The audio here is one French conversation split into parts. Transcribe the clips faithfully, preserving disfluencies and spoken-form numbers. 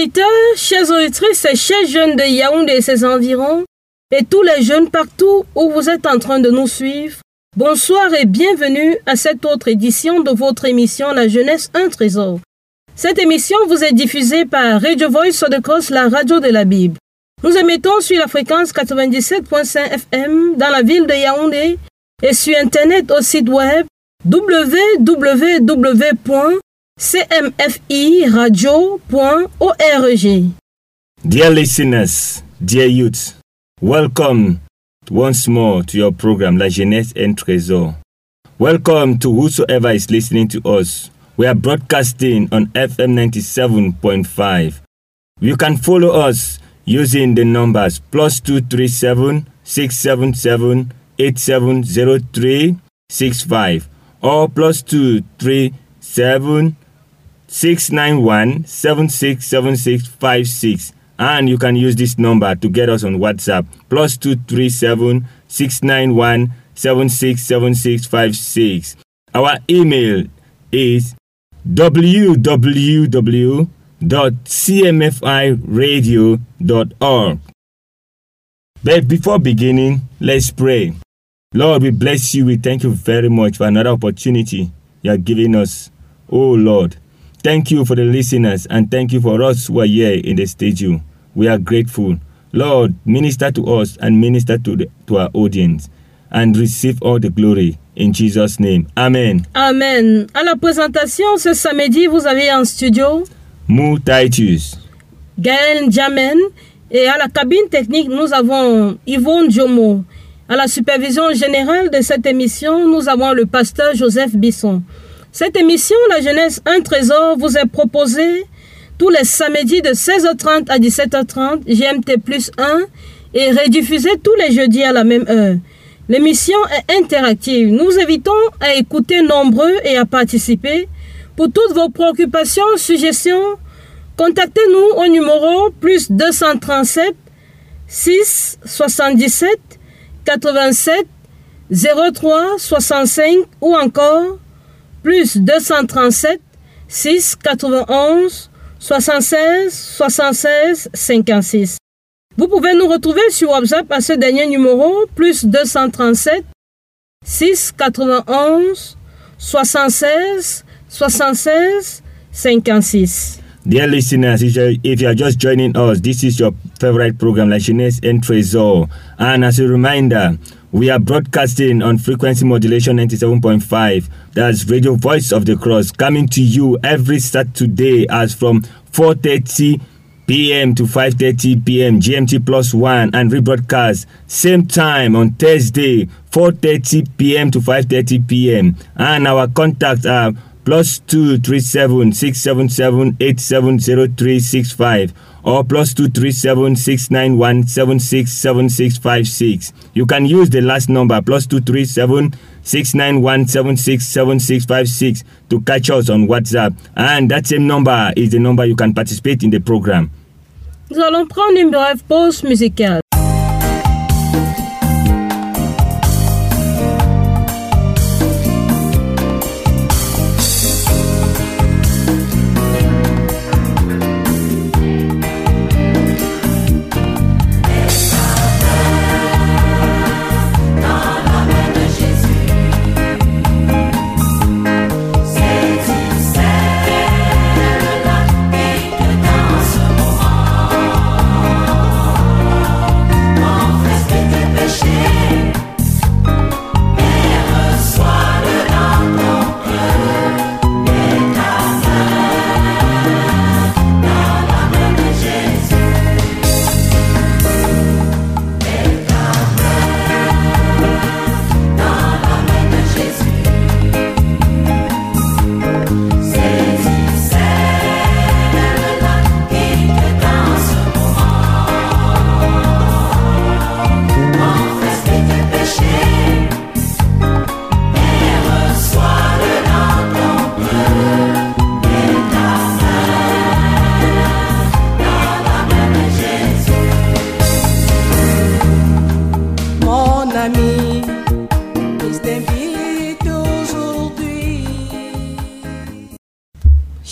auditeurs, chers auditrices et chers jeunes de Yaoundé et ses environs, et tous les jeunes partout où vous êtes en train de nous suivre, bonsoir et bienvenue à cette autre édition de votre émission La Jeunesse un Trésor. Cette émission vous est diffusée par Radio Voice of the Cross, la radio de la Bible. Nous émettons sur la fréquence quatre-vingt-dix-sept virgule cinq F M dans la ville de Yaoundé et sur Internet au site web w w w point c m f i radio point org. Dear listeners, dear youth, welcome once more to your program La Jeunesse un Trésor. Welcome to whosoever is listening to us. We are broadcasting on F M ninety-seven point five. You can follow us using the numbers plus two three seven six seven seven eight seven zero three six five or plus two three seven six nine one seven six seven six five six, and you can use this number to get us on WhatsApp plus two three seven six nine one seven six seven six five six. Our email is w w w dot c m f i radio dot org. But before beginning, let's pray. Lord, we bless you. We thank you very much for another opportunity you are giving us. Oh Lord, thank you for the listeners and thank you for us who are here in the studio. We are grateful. Lord, minister to us and minister to, the, to our audience and receive all the glory. In Jesus' name. Amen. Amen. À la présentation, ce samedi, vous avez en studio Mou Titus, Gaël Jamen, et à la cabine technique, nous avons Yvonne Jomo. À la supervision générale de cette émission, nous avons le pasteur Joseph Bisson. Cette émission, La Jeunesse un Trésor, vous est proposée tous les samedis de seize heures trente à dix-sept heures trente, G M T plus un, et rediffusée tous les jeudis à la même heure. L'émission est interactive. Nous vous invitons à écouter nombreux et à participer. Pour toutes vos préoccupations, suggestions, contactez-nous au numéro plus deux cent trente-sept six soixante-dix-sept quatre-vingt-sept zéro trois soixante-cinq ou encore plus deux cent trente-sept six quatre-vingt-onze soixante-seize soixante-seize cinquante-six. Vous pouvez nous retrouver sur WhatsApp à ce dernier numéro, plus deux cent trente-sept six quatre-vingt-onze soixante-seize soixante-seize cinquante-six. Dear listeners, if you are just joining us, this is your favorite program, La Jeunesse un Trésor. And as a reminder, we are broadcasting on frequency modulation ninety-seven point five. That's Radio Voice of the Cross, coming to you every Saturday as from four thirty p.m. to five thirty p.m. G M T plus one, and rebroadcast same time on Thursday, four thirty p.m. to five thirty p.m. And our contacts are plus two three seven six seven seven eight seven zero three six five or plus two three seven six nine one seven six seven six five six. You can use the last number plus two three seven six nine one seven six seven six five six to catch us on WhatsApp, and that same number is the number you can participate in the program. Nous allons prendre une brève pause musicale. Dans ce moment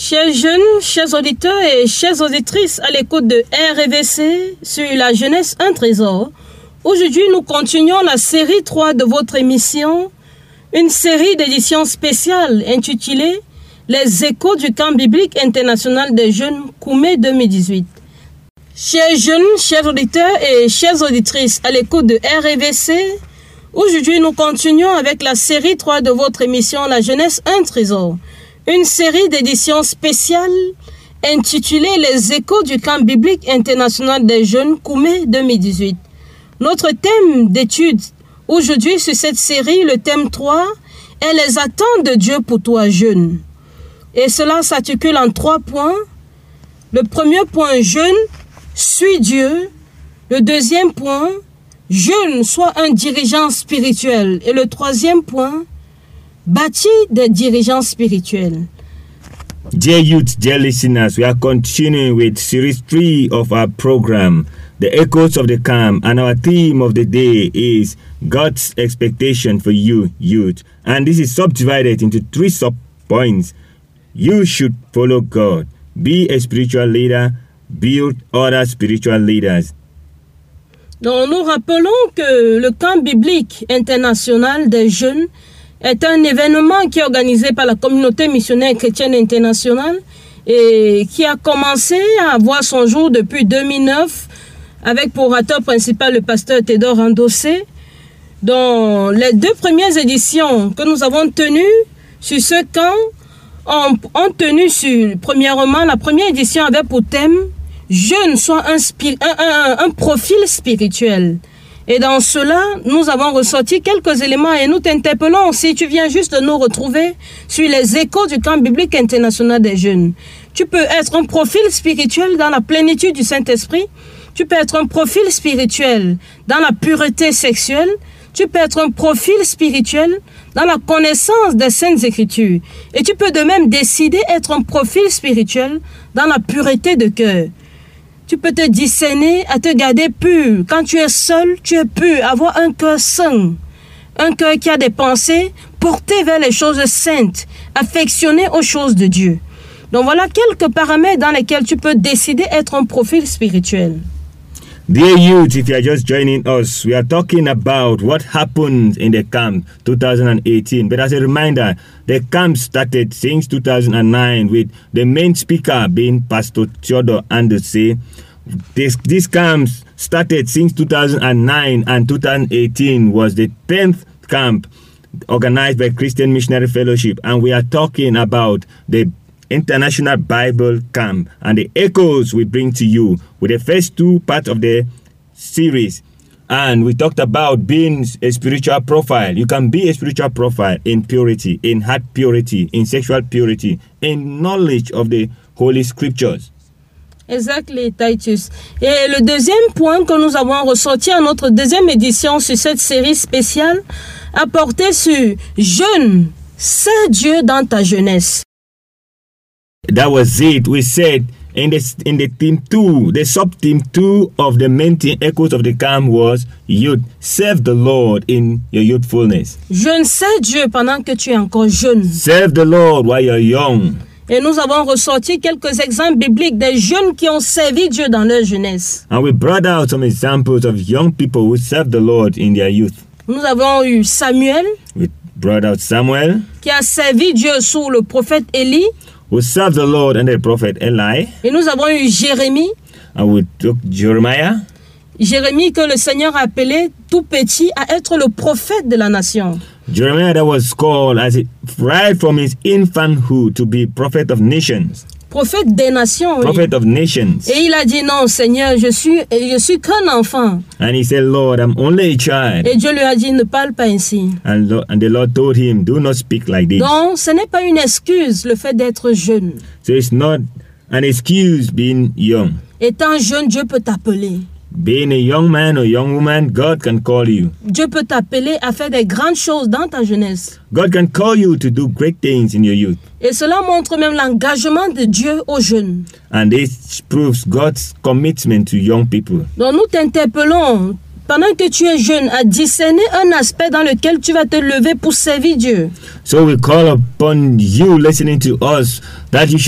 Chers jeunes, chers auditeurs et chères auditrices à l'écoute de R V C sur la jeunesse un trésor, aujourd'hui nous continuons la série trois de votre émission, une série d'éditions spéciales intitulée Les échos du camp biblique international des jeunes Koumé deux mille dix-huit. Chers jeunes, chers auditeurs et chères auditrices à l'écoute de R V C, aujourd'hui nous continuons avec la série trois de votre émission La jeunesse un trésor. Une série d'éditions spéciales intitulée Les échos du camp biblique international des jeunes Koumé deux mille dix-huit. Notre thème d'étude aujourd'hui sur cette série, le thème trois, est les attentes de Dieu pour toi jeune. Et cela s'articule en trois points. Le premier point, jeune, suis Dieu. Le deuxième point, jeune, sois un dirigeant spirituel. Et le troisième point, bâti des dirigeants spirituels. Dear youth, dear listeners, we are continuing with series three of our program, The Echoes of the Camp, and our theme of the day is God's expectation for you, youth. And this is subdivided into three sub-points. You should follow God, be a spiritual leader, build other spiritual leaders. Donc, nous rappelons que le camp biblique international des jeunes est un événement qui est organisé par la communauté missionnaire chrétienne internationale et qui a commencé à voir son jour depuis deux mille neuf avec pour orateur principal le pasteur Théodore Andossé. Dans les deux premières éditions que nous avons tenues sur ce camp, ont, ont tenu sur, premièrement, la première édition avait pour thème « Jeune, soit un, un, un, un profil spirituel ». Et dans cela, nous avons ressorti quelques éléments et nous t'interpellons si tu viens juste de nous retrouver sur les échos du camp biblique international des jeunes. Tu peux être un profil spirituel dans la plénitude du Saint-Esprit. Tu peux être un profil spirituel dans la pureté sexuelle. Tu peux être un profil spirituel dans la connaissance des Saintes Écritures. Et tu peux de même décider d'être un profil spirituel dans la pureté de cœur. Tu peux te discerner à te garder pur. Quand tu es seul, tu es pur. Avoir un cœur saint. Un cœur qui a des pensées portées vers les choses saintes. Affectionné aux choses de Dieu. Donc voilà quelques paramètres dans lesquels tu peux décider d'être un profil spirituel. Dear youth, if you are just joining us, we are talking about what happened in the camp twenty eighteen. But as a reminder, the camp started since two thousand nine with the main speaker being Pastor Théodore Andossé. This, this camp started since two thousand nine and two thousand eighteen was the tenth camp organized by Christian Missionary Fellowship. And we are talking about the International Bible Camp and the echoes we bring to you with the first two parts of the series. And we talked about being a spiritual profile. You can be a spiritual profile in purity, in heart purity, in sexual purity, in knowledge of the Holy Scriptures. Exactly, Titus. Et le deuxième point que nous avons ressorti à notre deuxième édition sur cette série spéciale a porté sur « Jeune, sais Dieu dans ta jeunesse ». That was it. We said in the in the theme two, the sub theme two of the main theme echoes of the camp was youth. Serve the Lord in your youthfulness. Jeune, sais Dieu pendant que tu es encore jeune. Serve the Lord while you're young. Et nous avons ressorti quelques exemples bibliques des jeunes qui ont servi Dieu dans leur jeunesse. And we brought out some examples of young people who served the Lord in their youth. Nous avons eu Samuel. We brought out Samuel, qui a servi Dieu sous le prophète Élie. Who served the Lord under the prophet Eli. Et nous avons eu Jérémie. And we took Jeremiah. Jérémie que le Seigneur a appelé tout petit à être le prophète de la nation. Jeremiah that was called as it, right from his infanthood to be prophet of nations. Prophète des nations. Prophet oui. of nations. Et il a dit non, Seigneur, je suis, je suis qu'un enfant. And he said, Lord, I'm only a child. Et Dieu lui a dit, ne parle pas ainsi. And, Lord, and the Lord told him, do not speak like this. Donc, ce n'est pas une excuse, le fait d'être jeune. So it's not an excuse being young. Étant jeune, Dieu peut t'appeler. Being a young man or young woman, God can call you. Dieu peut t'appeler à faire des grandes choses dans ta jeunesse. God can call you to do great things in your youth. Et cela montre même l'engagement de Dieu aux jeunes. And this proves God's commitment to young people. Donc nous t'interpellons, pendant que tu es jeune, à discerner un aspect dans lequel tu vas te lever pour servir Dieu. So we call upon you listening to us that you should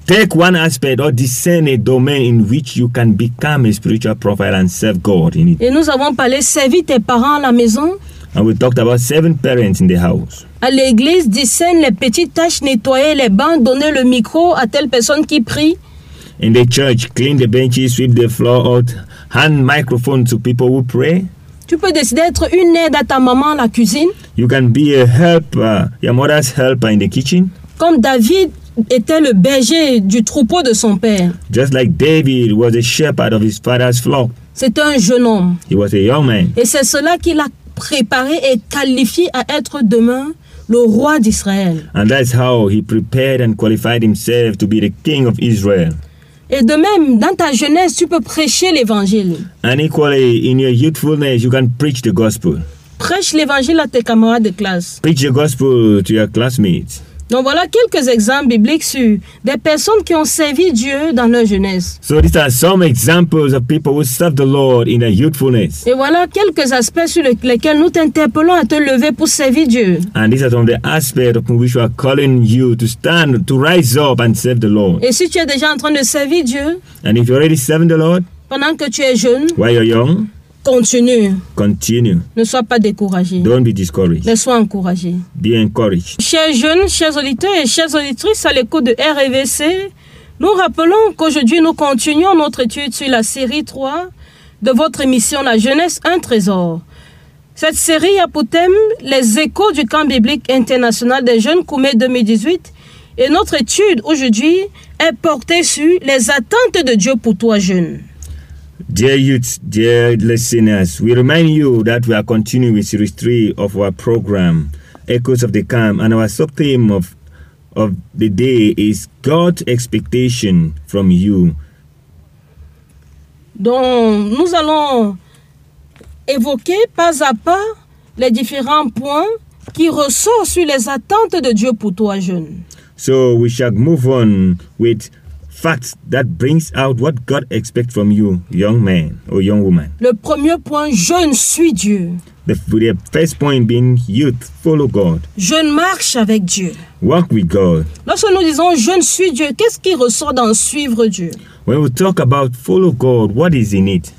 Take one aspect or discern a domain in which you can become a spiritual prophet and serve God in it. Et nous avons parlé, servir tes parents à la maison. And we talked about seven parents in the house. À l'église, discerne les petites tâches, nettoyer les bancs, donner le micro à telle personne qui prie. In the church, clean the benches, sweep the floor out, hand microphone to people who pray. Tu peux décider d'être une aide à ta maman à la cuisine. You can be a helper, your mother's helper in the kitchen. Comme David était le berger du troupeau de son père. Just like David was a shepherd of his father's flock. C'était un jeune homme. He was a young man. Et c'est cela qui l'a préparé et qualifié à être demain le roi d'Israël. And that's how he prepared and qualified himself to be the king of Israel. Et de même, dans ta jeunesse, tu peux prêcher l'évangile. And equally, in your youthfulness, you can preach the gospel. Prêche l'évangile à tes camarades de classe. Preach the gospel to your classmates. Donc voilà quelques exemples bibliques sur des personnes qui ont servi Dieu dans leur jeunesse. So these are some examples of people who serve the Lord in their youthfulness. Et voilà quelques aspects sur lesquels nous t'interpellons à te lever pour servir Dieu. And these are some of the aspects upon which we are calling you to stand, to rise up and serve the Lord. Et si tu es déjà en train de servir Dieu, And if you're already serving the Lord, pendant que tu es jeune, while you're young, continue. continue. Ne sois pas découragé, Don't be discouraged. mais sois encouragé. Be encouraged. Chers jeunes, chers auditeurs et chères auditrices à l'écoute de R V C, nous rappelons qu'aujourd'hui nous continuons notre étude sur la série trois de votre émission La Jeunesse, un trésor. Cette série a pour thème les échos du camp biblique international des jeunes Koumé deux mille dix-huit et notre étude aujourd'hui est portée sur les attentes de Dieu pour toi jeune. Dear youth, dear listeners, we remind you that we are continuing with series three of our program, Echoes of the Camp, and our sub-theme of, of the day is God's expectation from you. Donc, nous allons évoquer pas à pas les différents points qui ressortent sur les attentes de Dieu pour toi, jeune. So we shall move on with facts that brings out what God expects from you, young man or young woman. Le premier point, je suis Dieu. The, the first point being youth, follow God. Je marche avec Dieu. Walk with God. Lorsque nous disons je suis Dieu, qu'est-ce qui ressort dans suivre Dieu? When we talk about follow God, what is in it?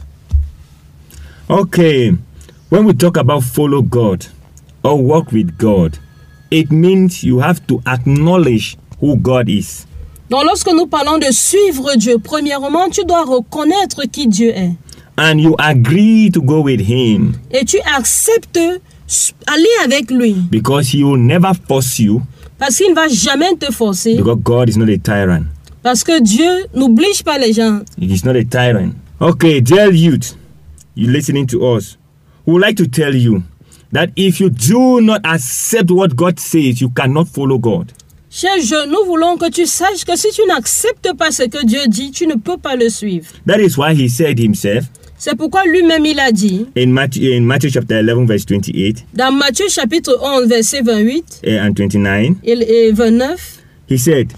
Okay, when we talk about follow God or walk with God, it means you have to acknowledge who God is. Donc lorsque nous parlons de suivre Dieu, premièrement, tu dois reconnaître qui Dieu est. And you agree to go with him. Et tu acceptes aller avec lui. Because he will never force you. Parce qu'il ne va jamais te forcer. Because God is not a tyrant. Parce que Dieu n'oblige pas les gens. He is not a tyrant. Okay, dear youth, you listening to us, we would like to tell you that if you do not accept what God says, you cannot follow God. Chers jeunes, nous voulons que tu saches que si tu n'acceptes pas ce que Dieu dit, tu ne peux pas le suivre. That is why he said himself. C'est pourquoi lui-même il a dit. In Matthew, in Matthew chapter eleven verse twenty-eight. Dans Matthieu chapitre onze verset vingt-huit. And twenty-nine. Et vingt-neuf. He said,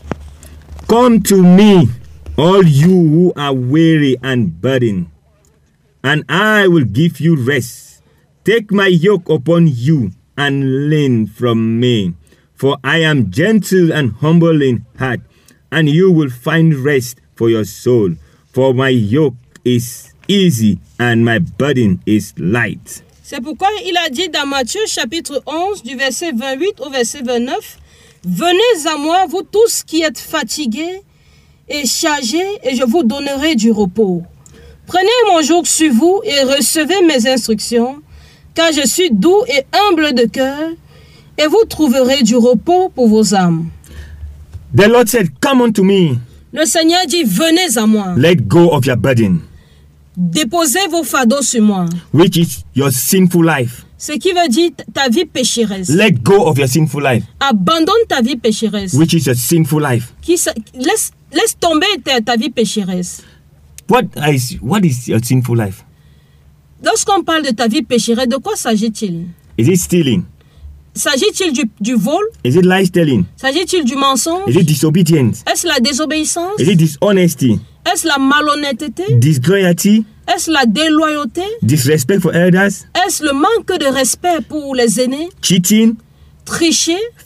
"Come to me, all you who are weary and burdened, and I will give you rest. Take my yoke upon you and learn from me. For I am gentle and humble in heart, and you will find rest for your soul. For my yoke is easy and my burden is light." C'est pourquoi il a dit dans Matthieu chapitre onze du verset vingt-huit au verset vingt-neuf, « Venez à moi, vous tous qui êtes fatigués et chargés, et je vous donnerai du repos. Prenez mon joug sur vous et recevez mes instructions, car je suis doux et humble de cœur, et vous trouverez du repos pour vos âmes. » The Lord said, "Come unto me." Le Seigneur dit, venez à moi. Let go of your burden. Déposez vos fardeaux sur moi. Which is your sinful life. Ce qui veut dire ta vie pécheresse. Let go of your sinful life. Abandonne ta vie pécheresse. Which is your sinful life. Qui, laisse, laisse tomber ta, ta vie pécheresse. What is, what is your sinful life? Lorsqu'on parle de ta vie pécheresse, de quoi s'agit-il? Is it stealing? S'agit-il du, du vol? Is it lie telling? S'agit-il du mensonge? Is it disobedience? Est-ce la désobéissance? Is it dishonesty? Est-ce la malhonnêteté? Disloyalty? Est-ce la déloyauté? Disrespect for elders? Est-ce le manque de respect pour les aînés? Cheating? Tricher?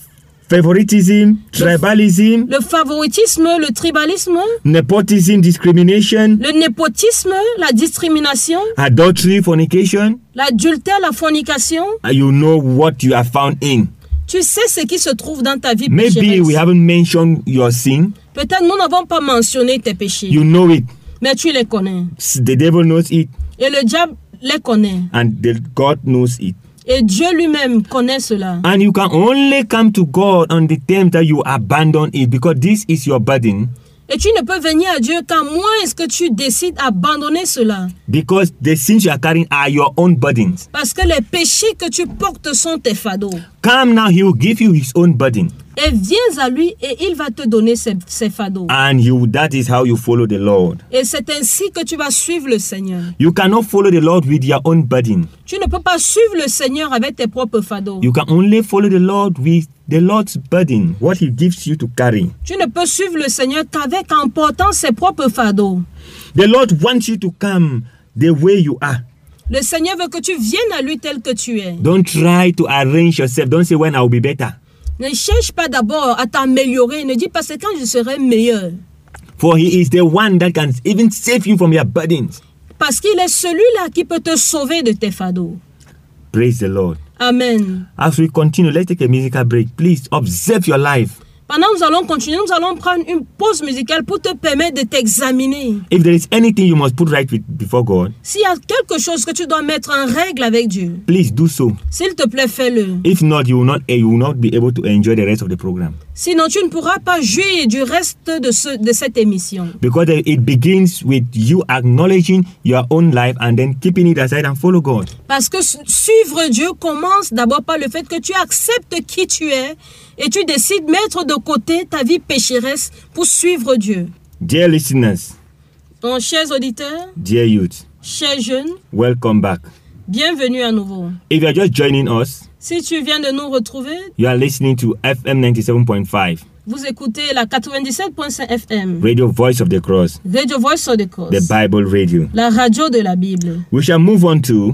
favoritism, tribalism, le favoritisme, le tribalisme, nepotism, discrimination, le népotisme, la discrimination, adultery, fornication, l'adultère, la fornication. and you know what you are found in. Tu sais ce qui se trouve dans ta vie Maybe pécheresse. we haven't mentioned your sin. Peut-être nous n'avons pas mentionné tes péchés, You know it. mais tu les connais. The devil knows it, Et le diable les connaît. and the God knows it. Et Dieu lui-même connaît cela. And you can only come to God on the terms that you abandon it, because this is your burden. Et tu ne peux venir à Dieu qu'à moins est-ce que tu décides d'abandonner cela. Because the sins you are carrying are your own burdens. Parce que les péchés que tu portes sont tes fardeaux. Come now, he will give you his own burden. Et viens à lui et il va te donner ses, ses fardeaux. And you that is how you follow the Lord. Et c'est ainsi que tu vas suivre le Seigneur. You cannot follow the Lord with your own burden. Tu ne peux pas suivre le Seigneur avec tes propres fardeaux. You can only follow the Lord with the Lord's burden, what he gives you to carry. Tu ne peux suivre le Seigneur qu'avec en portant ses propres fardeaux. The Lord wants you to come the way you are. Le Seigneur veut que tu viennes à lui tel que tu es. Don't try to arrange yourself. Don't say when I will be better. Ne cherche pas d'abord à t'améliorer. Ne dis pas c'est quand je serai meilleur. For he is the one that can even save you from your burdens. Parce qu'il est celui-là qui peut te sauver de tes fardeaux. Praise the Lord. Amen. As we continue, let's take a musical break. Please observe your life. Pendant que nous allons continuer, nous allons prendre une pause musicale pour te permettre de t'examiner. If there is anything you must put right with before God, S'il y a quelque chose que tu dois mettre en règle avec Dieu, please do so. s'il te plaît, fais-le. If not, you will not you will not be able to enjoy the rest of the program. Sinon, tu ne pourras pas jouir du reste de, ce, de cette émission. Because it begins with you acknowledging your own life and then keeping it aside and follow God. Parce que su- suivre Dieu commence d'abord par le fait que tu acceptes qui tu es et tu décides de mettre de côté ta vie pécheresse pour suivre Dieu. Dear listeners, Donc, chers auditeurs, dear youth, chers jeunes, welcome back. bienvenue à nouveau. If you are just joining us, Si tu viens de nous retrouver, you are listening to F M ninety-seven point five, vous écoutez la quatre-vingt-dix-sept point cinq F M, Radio Voice of the Cross, Radio Voice of the Cross, the Bible Radio. la radio de la Bible. We shall move on to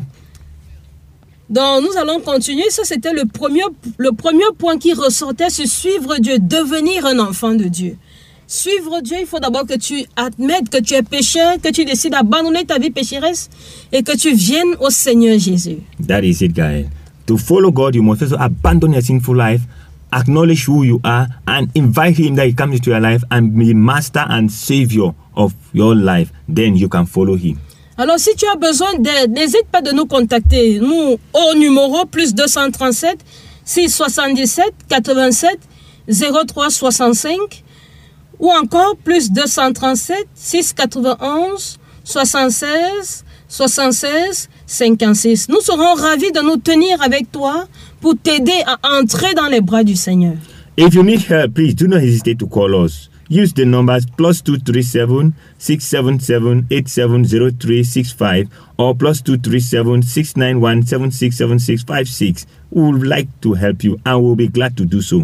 Donc, nous allons continuer. Ça, c'était le premier, le premier point qui ressortait sur suivre Dieu, devenir un enfant de Dieu. Suivre Dieu, il faut d'abord que tu admettes que tu es pécheur, que tu décides d'abandonner ta vie pécheresse et que tu viennes au Seigneur Jésus. that is it, guys. To follow God, you must also abandon your sinful life, acknowledge who you are, and invite Him that He comes into your life and be Master and Savior of your life. Then you can follow Him. Alors, si tu as besoin d'aide, n'hésite pas de nous contacter. Nous, au numéro plus deux cent trente-sept, six cent soixante-dix-sept, quatre-vingt-sept, zéro trois soixante-cinq ou encore plus deux cent trente-sept, six cent quatre-vingt-onze, soixante-seize, soixante-seize, cinquante-six. Nous serons ravis de nous tenir avec toi pour t'aider à entrer dans les bras du Seigneur. If you need help, please do not hesitate to call us. Use the numbers plus two three seven, six seven seven, eight seven zero three six five or plus two three seven, six nine one, seven six seven six five six. We would like to help you and we'll be glad to do so.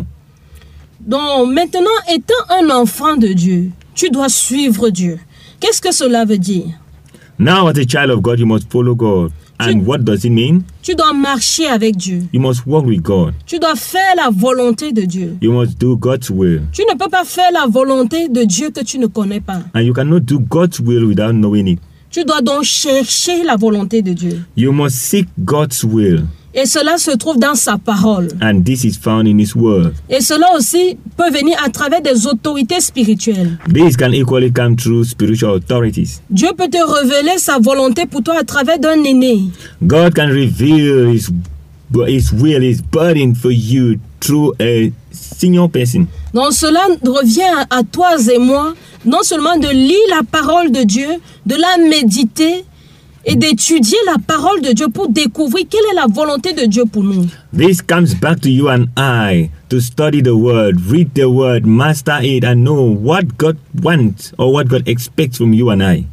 Donc, maintenant, étant un enfant de Dieu, tu dois suivre Dieu. Qu'est-ce que cela veut dire? Now, as a child of God, you must follow God. And what does it mean? Tu dois marcher avec Dieu. You must walk with God. Tu dois faire la volonté de Dieu. You must do God's will. Tu ne peux pas faire la volonté de Dieu que tu ne connais pas. And you cannot do God's will without knowing it. Tu dois donc chercher la volonté de Dieu. You must seek God's will. Et cela se trouve dans sa parole. And this is found in His word. Et cela aussi peut venir à travers des autorités spirituelles. This can equally come through spiritual authorities. Dieu peut te révéler sa volonté pour toi à travers d'un aîné. God can reveal His, his will, His burden for you through a senior person. Donc cela revient à toi et moi, non seulement de lire la parole de Dieu, de la méditer, et d'étudier la parole de Dieu pour découvrir quelle est la volonté de Dieu pour nous. This comes back to you and I to study the word, read the word, master it, and know what God wants or what God expects from you and I.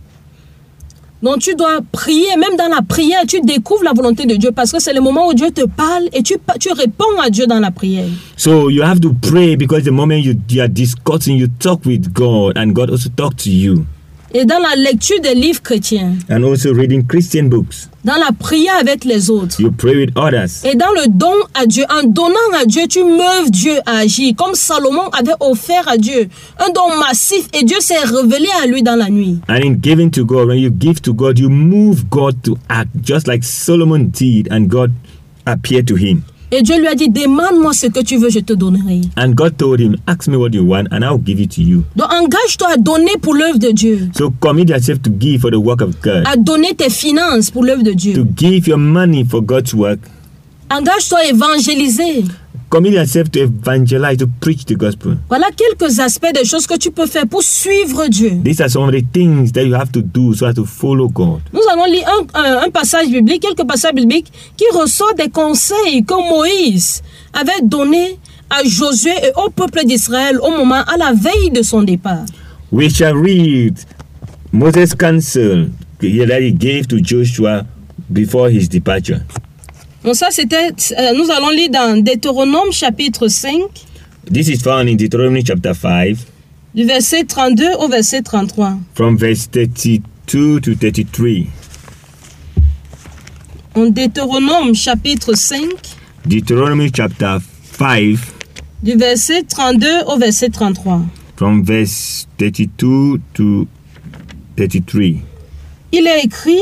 Donc tu dois prier, même dans la prière, tu découvres la volonté de Dieu parce que c'est le moment où Dieu te parle et tu, tu réponds à Dieu dans la prière. So you have to pray because the moment you, you are discussing, you talk with God and God also talks to you. Et dans la lecture des livres chrétiens. And also reading Christian books. Dans la prière avec les autres. You pray with others. Et dans le don à Dieu, en donnant à Dieu, tu meuves Dieu à agir. Comme Salomon avait offert à Dieu un don massif et Dieu s'est révélé à lui dans la nuit. And in giving to God, when you give to God, you move God to act just like Solomon did, and God appeared to him. Et Dieu lui a dit, demande-moi ce que tu veux, je te donnerai. And God told him, ask me what you want and I'll give it to you. Donc engage-toi à donner pour l'œuvre de Dieu. So commit yourself to give for the work of God. À donner tes finances pour l'œuvre de Dieu. To give your money for God's work. Engage-toi à évangéliser. Commit yourself to evangelize, to preach the gospel. Voilà quelques aspects des choses que tu peux faire pour suivre Dieu. These are some of the things that you have to do so as to follow God. Nous allons lire un, un, un passage biblique, quelques passages bibliques qui ressortent des conseils que Moïse avait donnés à Josué et au peuple d'Israël au moment, à la veille de son départ. We shall read Moses' counsel that he gave to Joshua before his departure. Donc ça, c'était, euh, nous allons lire dans Deutéronome chapitre cinq. This is found in Deuteronomy chapter five. Du verset trente-deux au verset trente-trois. From verse thirty-two to thirty-three. En Deutéronome chapitre cinq. Deuteronomy chapter five. Du verset trente-deux au verset trente-trois. From verse thirty-two to thirty-three. Il est écrit: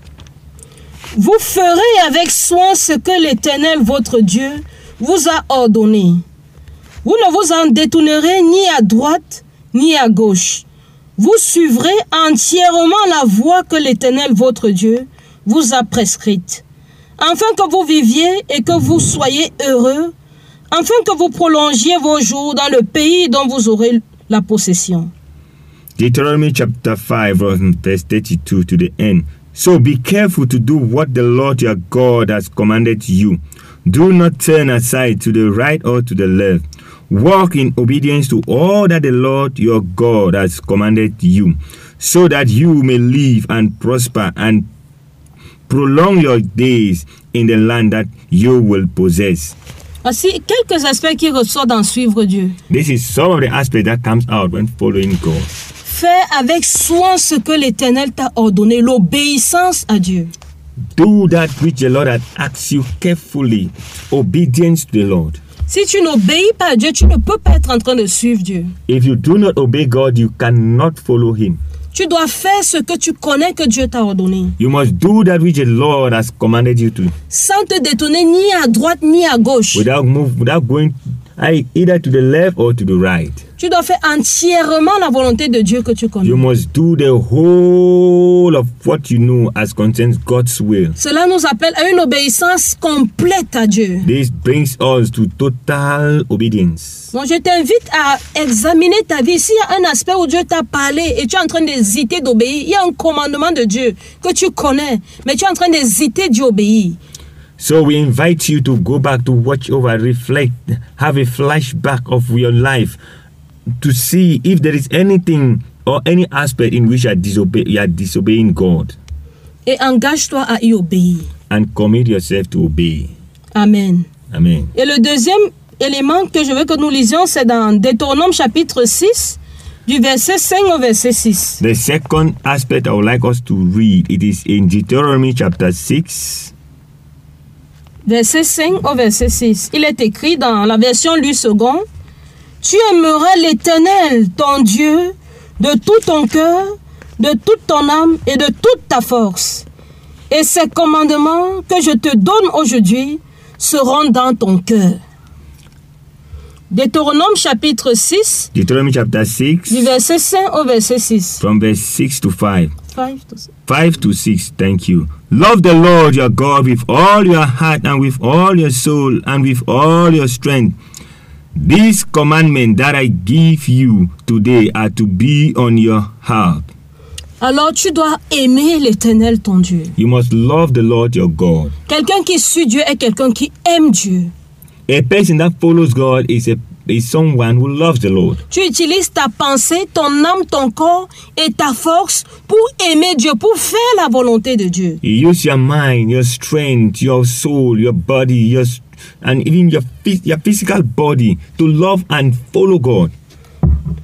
vous ferez avec soin ce que l'Éternel votre Dieu vous a ordonné. Vous ne vous en détournerez ni à droite ni à gauche. Vous suivrez entièrement la voie que l'Éternel votre Dieu vous a prescrite, afin que vous viviez et que vous soyez heureux, afin que vous prolongiez vos jours dans le pays dont vous aurez la possession. Deuteronomy chapter five, verse thirty-two to the end. So be careful to do what the Lord your God has commanded you. Do not turn aside to the right or to the left. Walk in obedience to all that the Lord your God has commanded you, so that you may live and prosper and prolong your days in the land that you will possess. Voici quelques aspects qui ressortent dans suivre Dieu. This is some of the aspects that comes out when following God. Fais avec soin ce que l'Éternel t'a ordonné, l'obéissance à Dieu. Do that which the Lord has asked you carefully. Obedience to the Lord. Si tu n'obéis pas à Dieu, tu ne peux pas être en train de suivre Dieu. If you do not obey God, you cannot follow Him. Tu dois faire ce que tu connais que Dieu t'a ordonné. You must do that which the Lord has commanded you to. Sans te détourner ni à droite ni à gauche. Without move, without going either to the left or to the right. Tu dois faire entièrement la volonté de Dieu que tu connais. You must do the whole of what you know as concerns God's will. Cela nous appelle à une obéissance complète à Dieu. This brings us to total obedience. Donc je t'invite à examiner ta vie. S'il y a un aspect où Dieu t'a parlé et tu es en train d'hésiter d'obéir, il y a un commandement de Dieu que tu connais, mais tu es en train d'hésiter d'y obéir. So we invite you to go back to watch over, reflect, have a flashback of your life to see if there is anything or any aspect in which you are, disobey, you are disobeying God. Et engage-toi à y obéir. And commit yourself to obey. Amen. Amen. Et le deuxième élément que je veux que nous lisions, c'est dans Deutéronome chapitre six, du verset cinq au verset six. The second aspect I would like us to read, it is in Deuteronomy chapter six. Verset cinq au verset six. Il est écrit dans la version Louis second: tu aimeras l'Éternel, ton Dieu, de tout ton cœur, de toute ton âme et de toute ta force. Et ces commandements que je te donne aujourd'hui seront dans ton cœur. Deutéronome chapitre six, Deuteronomy chapter six, du verset cinq au verset six. From verse six to five. five to six. five to six, thank you. Love the Lord your God with all your heart and with all your soul and with all your strength. These commandments that I give you today are to be on your heart. Alors tu dois aimer l'Éternel ton Dieu. You must love the Lord your God. Quelqu'un qui suit Dieu est quelqu'un qui aime Dieu. A person that follows God is a is someone who loves the Lord. Tu utilises ta pensée, ton âme, ton corps et ta force pour aimer Dieu, pour faire la volonté de Dieu. You use your mind, your strength, your soul, your body, your and even your your physical body to love and follow God.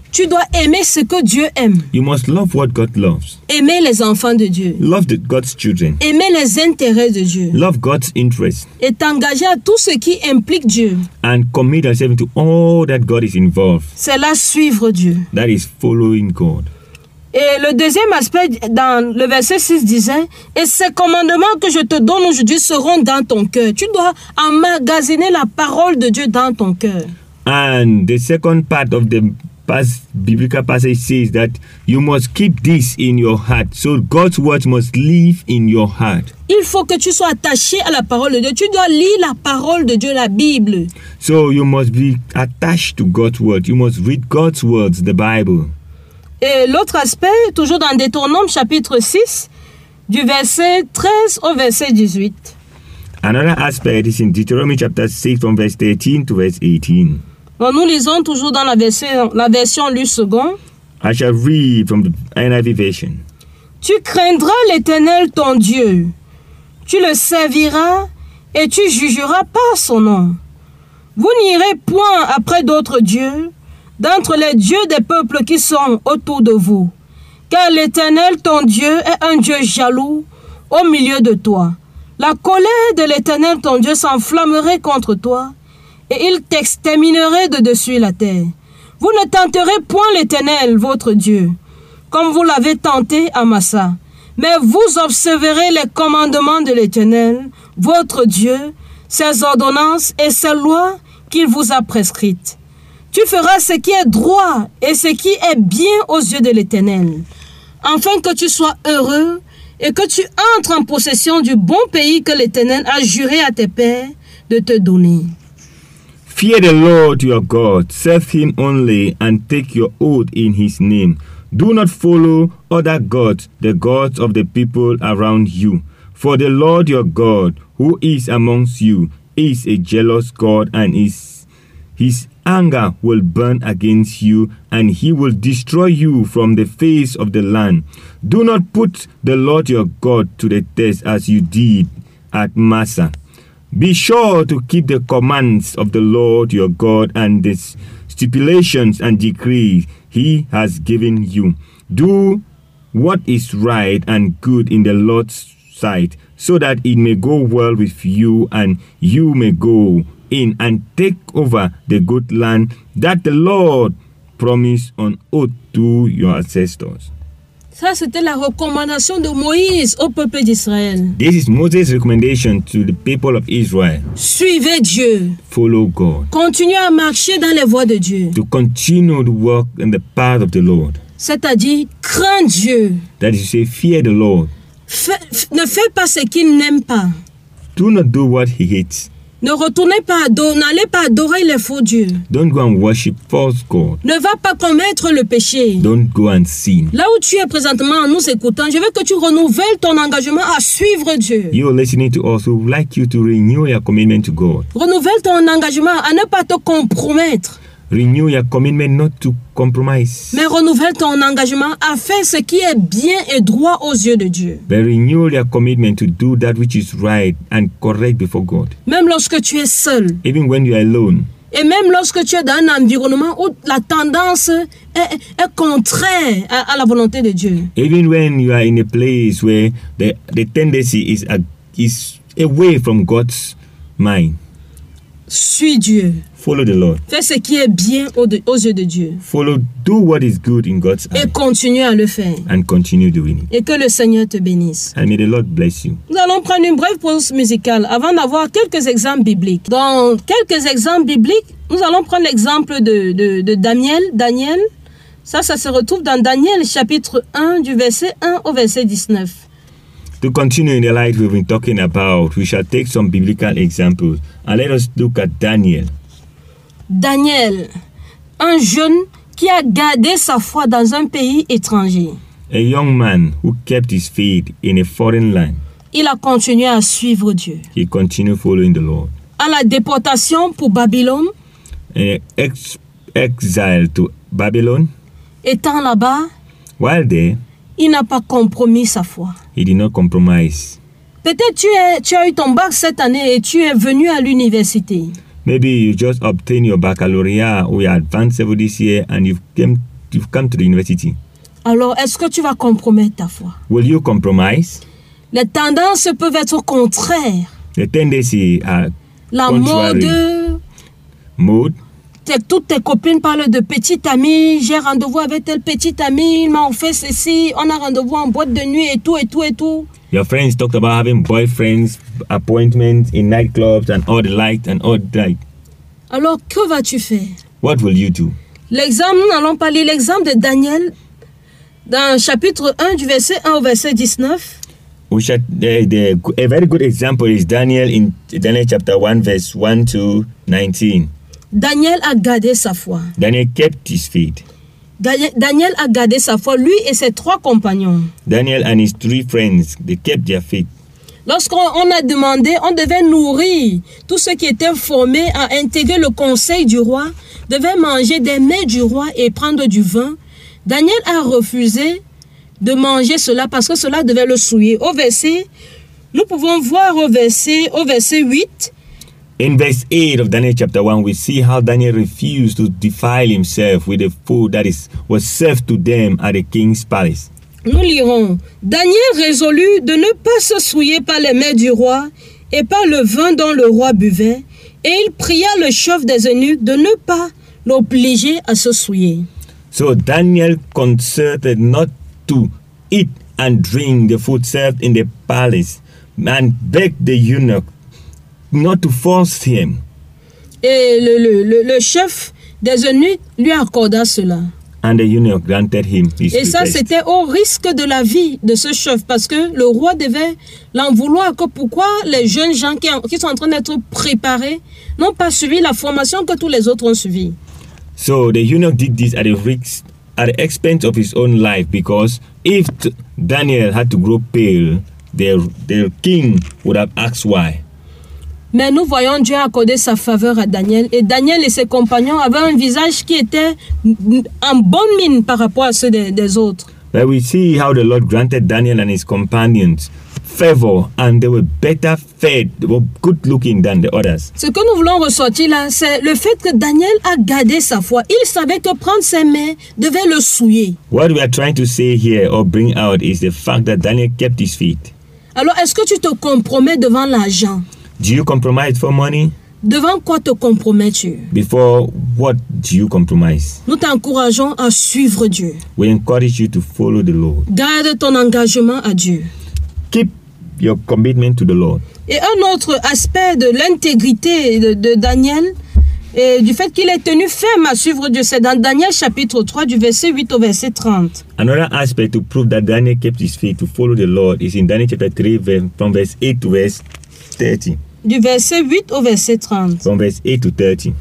Tu dois aimer ce que Dieu aime. You must love what God loves. Aimer les enfants de Dieu. Love the, God's children. Aimer les intérêts de Dieu. Love God's interests. Et t'engager à tout ce qui implique Dieu. And commit yourself to all that God is involved. C'est là suivre Dieu. That is following God. Et le deuxième aspect dans le verset six disait, et ces commandements que je te donne aujourd'hui seront dans ton cœur. Tu dois emmagasiner la parole de Dieu dans ton cœur. And the second part of the Pas- biblical passage says that you must keep this in your heart. So God's word must live in your heart. Il faut que tu sois attaché à la parole de Dieu. Tu dois lire la parole de Dieu, la Bible. So you must be attached to God's word. You must read God's words, the Bible. Et l'autre aspect, toujours dans Deutéronome chapitre six, du verset treize au verset dix-huit. Another aspect is in Deuteronomy chapter six from verse thirteen to verse eighteen. Bon, nous lisons toujours dans la version, la version lue second. I shall read from the N I V version. Tu craindras l'Éternel ton Dieu. Tu le serviras et tu jugeras par son nom. Vous n'irez point après d'autres dieux, d'entre les dieux des peuples qui sont autour de vous. Car l'Éternel ton Dieu est un Dieu jaloux au milieu de toi. La colère de l'Éternel ton Dieu s'enflammerait contre toi, et il t'exterminerait de dessus la terre. Vous ne tenterez point l'Éternel, votre Dieu, comme vous l'avez tenté à Massa. Mais vous observerez les commandements de l'Éternel, votre Dieu, ses ordonnances et ses lois qu'il vous a prescrites. Tu feras ce qui est droit et ce qui est bien aux yeux de l'Éternel, afin que tu sois heureux et que tu entres en possession du bon pays que l'Éternel a juré à tes pères de te donner. Fear the Lord your God, serve him only, and take your oath in his name. Do not follow other gods, the gods of the people around you. For the Lord your God, who is amongst you, is a jealous God, and is, his anger will burn against you, and he will destroy you from the face of the land. Do not put the Lord your God to the test as you did at Massa. Be sure to keep the commands of the Lord your God and the stipulations and decrees he has given you. Do what is right and good in the Lord's sight, so that it may go well with you and you may go in and take over the good land that the Lord promised on oath to your ancestors. Ça, c'était la recommandation de Moïse au peuple d'Israël. This is Moses' recommendation to the people of Israel. Suivez Dieu. Follow God. Continuez à marcher dans les voies de Dieu. To continue to walk in the path of the Lord. C'est-à-dire, crains Dieu. That is to say, fear the Lord. Fais, ne fais pas ce qu'il n'aime pas. Do not do what he hates. Ne retournez pas adorer, n'allez pas adorer les faux dieux. Don't go and worship false God. Ne va pas commettre le péché. Don't go and sin. Là où tu es présentement en nous écoutant, je veux que tu renouvelles ton engagement à suivre Dieu. You are listening to us. We would like you to renew your commitment to God. Renouvelle ton engagement à ne pas te compromettre. Renew your commitment not to compromise. Mais renouvelle ton engagement à faire ce qui est bien et droit aux yeux de Dieu. But renew your commitment to do that which is right and correct before God. Même lorsque tu es seul. Even when you are alone. Et même lorsque tu es dans un environnement où la tendance est, est contraire à, à la volonté de Dieu. Even when you are in a place where the, the tendency is, a, is away from God's mind. Suis Dieu. Follow the Lord. Fais ce qui est bien aux, de, aux yeux de Dieu. Follow, do what is good in God's eyes. Et continue à le faire. And continue doing it. Et que le Seigneur te bénisse. And may the Lord bless you. Nous allons prendre une brève pause musicale avant d'avoir quelques exemples bibliques. Dans quelques exemples bibliques, nous allons prendre l'exemple de, de, de Daniel. Daniel, ça, ça se retrouve dans Daniel chapitre un du verset un au verset dix-neuf. To continue in the light we've been talking about, we shall take some biblical examples. And let us look at Daniel. Daniel, un jeune qui a gardé sa foi dans un pays étranger. A young man who kept his faith in a foreign land. Il a continué à suivre Dieu. He continued following the Lord. À la déportation pour Babylone. And ex- exile to Babylon. Étant là-bas. While there. Il n'a pas compromis sa foi. He did not compromise. Peut-être tu, es, tu as eu ton bac cette année et tu es venu à l'université. Maybe you just obtained your baccalaureate or your advanced level this year and you came to come to the university. Alors, est-ce que tu vas compromettre ta foi? Will you compromise? Les tendances peuvent être contraires. The tendency are La contrary. mode, Mood. tes- toutes tes copines parlent de petite amie. J'ai rendez-vous avec telle petite amie. Il m'a offert ceci. On a rendez-vous en boîte de nuit et tout, et tout, et tout. Your friends talked about having boyfriends, appointments in nightclubs and all the light and all that. Alors, que vas-tu faire? What will you do? L'exemple, nous n'allons pas lire l'exemple de Daniel dans chapitre un du verset un au verset dix-neuf. We should, the, the, a very good example is Daniel in Daniel chapter one verse one to nineteen. Daniel a gardé sa foi. Daniel kept his faith. Ga- Daniel a gardé sa foi, lui et ses trois compagnons. Daniel and his three friends, they kept their faith. Lorsqu'on on a demandé, on devait nourrir tous ceux qui étaient formés à intégrer le conseil du roi, devaient manger des mets du roi et prendre du vin. Daniel a refusé de manger cela parce que cela devait le souiller. Au verset, nous pouvons voir au verset, au verset huit, In verse eight of Daniel chapter one, we see how Daniel refused to defile himself with the food that is was served to them at the king's palace. nous lirons. Daniel résolut de ne pas se souiller par les mets du roi et par le vin dont le roi buvait, et il pria le chef des eunuques de ne pas l'obliger à se souiller. So Daniel concerted not to eat and drink the food served in the palace, and begged the eunuch not to force him. Et le, le, le, le chef des eunuques lui accorda cela. And the eunuch granted him his Et ça, request. c'était au risque de la vie de ce chef, parce que le roi devait l'en vouloir. Que pourquoi les jeunes gens qui, qui sont en train d'être préparés n'ont pas suivi la formation que tous les autres ont suivie. So the eunuch did this at the risk, at the expense of his own life, because if t- Daniel had to grow pale, the, the king would have asked why. Mais nous voyons Dieu accorder sa faveur à Daniel. Et Daniel et ses compagnons avaient un visage qui était en bonne mine par rapport à ceux des, des autres. But we see how the Lord granted Daniel and his companions favor, and they were better fed, they were good looking than the others. Ce que nous voulons ressortir là, c'est le fait que Daniel a gardé sa foi. Il savait que prendre ses mains devait le souiller. What we are trying to say here or bring out is the fact that Daniel kept his faith. Alors, est-ce que tu te compromets devant l'argent? Do you compromise for money? Devant quoi te compromets-tu? Before what do you compromise? Nous t'encourageons à suivre Dieu. We encourage you to follow the Lord. Garde ton engagement à Dieu. Keep your commitment to the Lord. Et un autre aspect de l'intégrité de, de Daniel, et du fait qu'il est tenu ferme à suivre Dieu, c'est dans Daniel chapitre trois, du verset huit au verset trente. Another aspect to prove that Daniel kept his faith to follow the Lord is in Daniel chapter three, verse, from verse eight to verse thirty. Du verset huit au verset trente. From verse eight to thirty.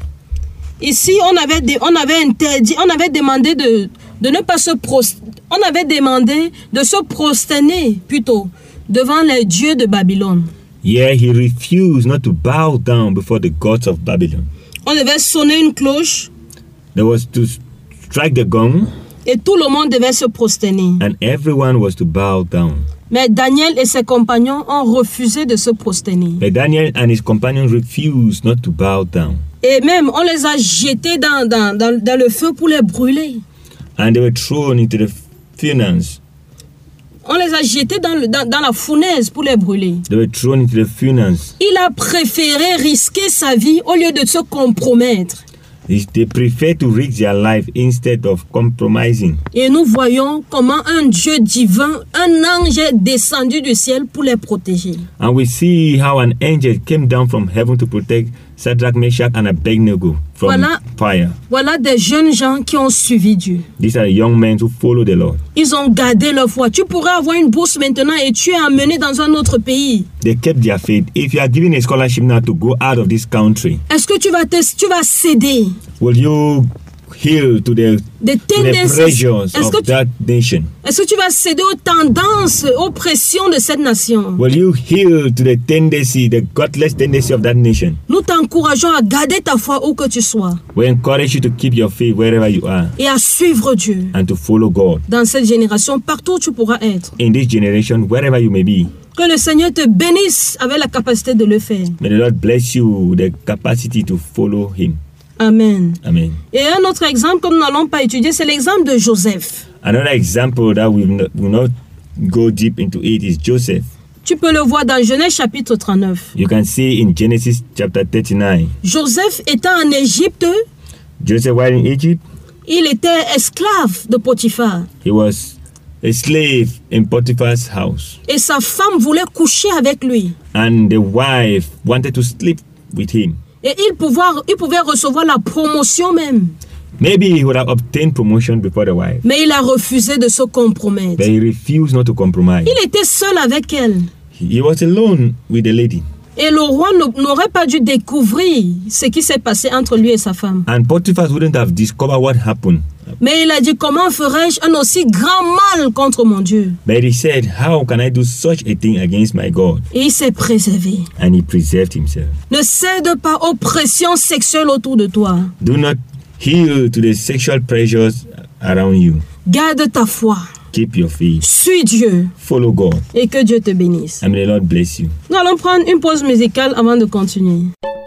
Ici, on avait, de, on avait interdit, on avait demandé de, de ne pas se prost, on avait demandé de se prosterner plutôt devant les dieux de Babylone. Yeah, he refused not to bow down before the gods of Babylon. On devait sonner une cloche There was to strike the gong, et tout le monde devait se prosterner. and everyone was to bow down. Mais Daniel et ses compagnons ont refusé de se prosterner. But Daniel and his companions refused not to bow down. Et même, on les a jetés dans, dans, dans, dans le feu pour les brûler. And they were thrown into the furnace. On les a jetés dans, le, dans, dans la fournaise pour les brûler. They were thrown into the furnace. Il a préféré risquer sa vie au lieu de se compromettre. They prefer to risk their life instead of compromising. Et nous voyons comment un Dieu divin, un ange est descendu du ciel pour les protéger. And we see how an angel came down from heaven to protect Shadrach, Meshach, and Abednego from Voilà. fire. Voilà des jeunes gens qui ont suivi Dieu. These are the young men who follow the Lord. Ils ont gardé leur foi. Tu pourrais avoir une bourse maintenant et tu es emmené dans un autre pays. They kept their faith. If you are given a scholarship now to go out of this country, Est-ce que tu vas, te, tu vas céder will you heal to the, des to the tendances? pressures Est-ce que, of tu, that nation? est-ce que tu vas céder aux tendances, aux pressions de cette nation? Will you heal to the tendency, the godless tendency of that nation? Nous t'encourageons à garder ta foi où que tu sois We encourage you to keep your faith wherever you are et à suivre Dieu and to follow God. dans cette génération, partout où tu pourras être. In this generation, wherever you may be, Que le Seigneur te bénisse avec la capacité de le faire. may the Lord bless you with the capacity to follow Him. Amen. Amen. Et un autre exemple, comme nous n'allons pas étudier, c'est l'exemple de Joseph. Another example that we will not go deep into it is Joseph. Tu peux le voir dans Genèse chapitre trente-neuf. You can see in Genesis chapter thirty-nine. Joseph étant en Égypte, Joseph was in Egypt. Il était esclave de Potiphar. He was a slave in Potiphar's house. Et sa femme voulait coucher avec lui. And the wife wanted to sleep with him. Et il pouvait, il pouvait recevoir la promotion même. Maybe he would have obtained promotion before the wife. Mais il a refusé de se compromettre. But he refused not to compromise. Il était seul avec elle. He was alone with the lady. Et le roi n'aurait pas dû découvrir ce qui s'est passé entre lui et sa femme. And Potiphar wouldn't have discovered what happened. Mais il a dit, comment ferais-je un aussi grand mal contre mon Dieu? But he said, how can I do such a thing against my God? Et il s'est préservé. And he preserved himself. Ne cède pas aux pressions sexuelles autour de toi. Do not yield to the sexual pressures around you. Garde ta foi. Keep your faith. Suis Dieu. Follow God. Et que Dieu te bénisse. And may the Lord bless you. Nous allons prendre une pause musicale avant de continuer.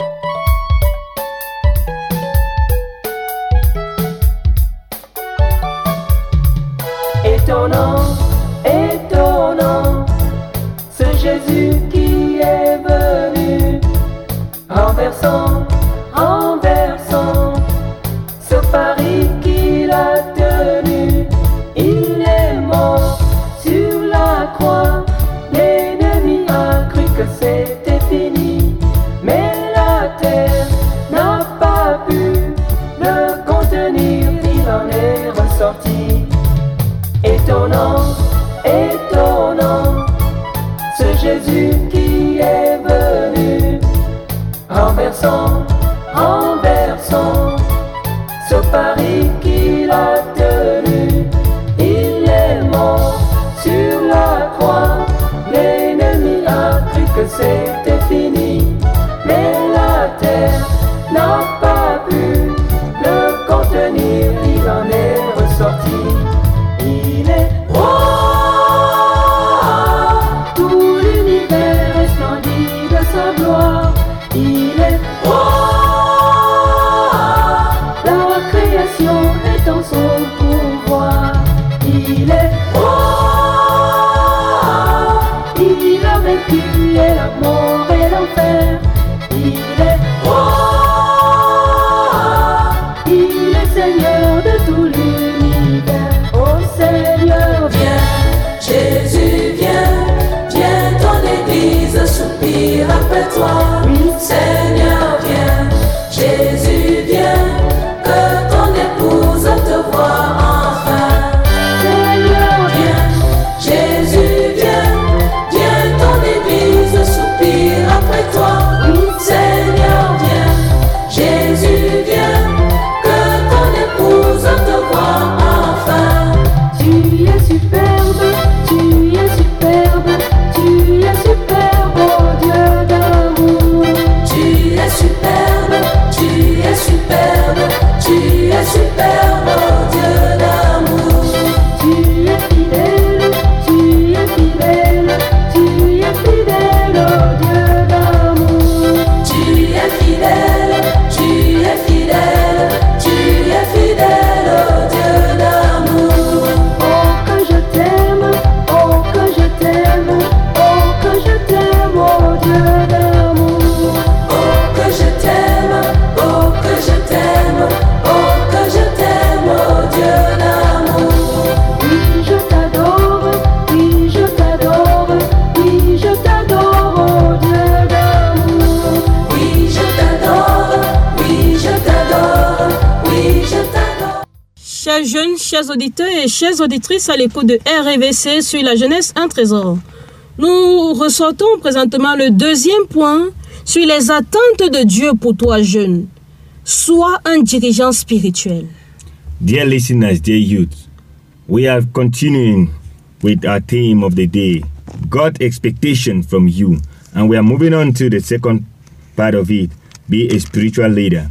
Étonnant, étonnant, ce Jésus qui est venu, renversant, renversant, ce pari qu'il a tenu. Il est mort sur la croix, l'ennemi a cru que c'était fini, mais la terre n'a pas pu le contenir, il en est ressorti. Étonnant, étonnant, ce Jésus qui est venu, renversant, renversant, ce pari qu'il a tenu. Il est mort sur la croix, l'ennemi a cru que c'était fini, mais la terre n'a pas pu le contenir, il en est ressorti. Il est roi, tout l'univers resplendit de sa gloire. Il est roi, la création est en son pouvoir. Il est roi, il a vaincu et la mort et l'enfer. Il est roi, il est Seigneur de tout l'univers. Seigneur, viens, Jésus, viens, viens, ton église soupire après toi. Oui. Seigneur, viens, Jésus, viens, que ton épouse te voie enfin. Seigneur, viens, Jésus, viens, viens, ton église soupire après toi. Oui. Seigneur, viens, Jésus, viens, que ton épouse te voie enfin. Tu es superbe, tu es superbe, tu es superbe, oh Dieu d'amour. Tu es superbe, tu es superbe, tu es superbe, oh Dieu d'amour. Tu es fidèle, tu es fidèle, tu es fidèle, oh Dieu d'amour. Tu es fidèle, tu es fidèle, tu es fidèle, oh Dieu d'amour. Oh que je t'aime, oh que je t'aime, oh que je t'aime, oh Dieu d'amour. Oh que je t'aime, oh que je t'aime, oh que je t'aime, oh Dieu d'amour. Oui je t'adore, oui je t'adore, oui je t'adore, oh Dieu d'amour. Oui je t'adore, oui je t'adore, oui je t'adore. Chers jeunes, chers auditeurs et chères auditrices à l'écoute de R V C sur la jeunesse un trésor. Nous ressortons présentement le deuxième point sur les attentes de Dieu pour toi jeune. Sois un dirigeant spirituel. Dear listeners, dear youth, we are continuing with our theme of the day, God's expectation from you. And we are moving on to the second part of it, be a spiritual leader.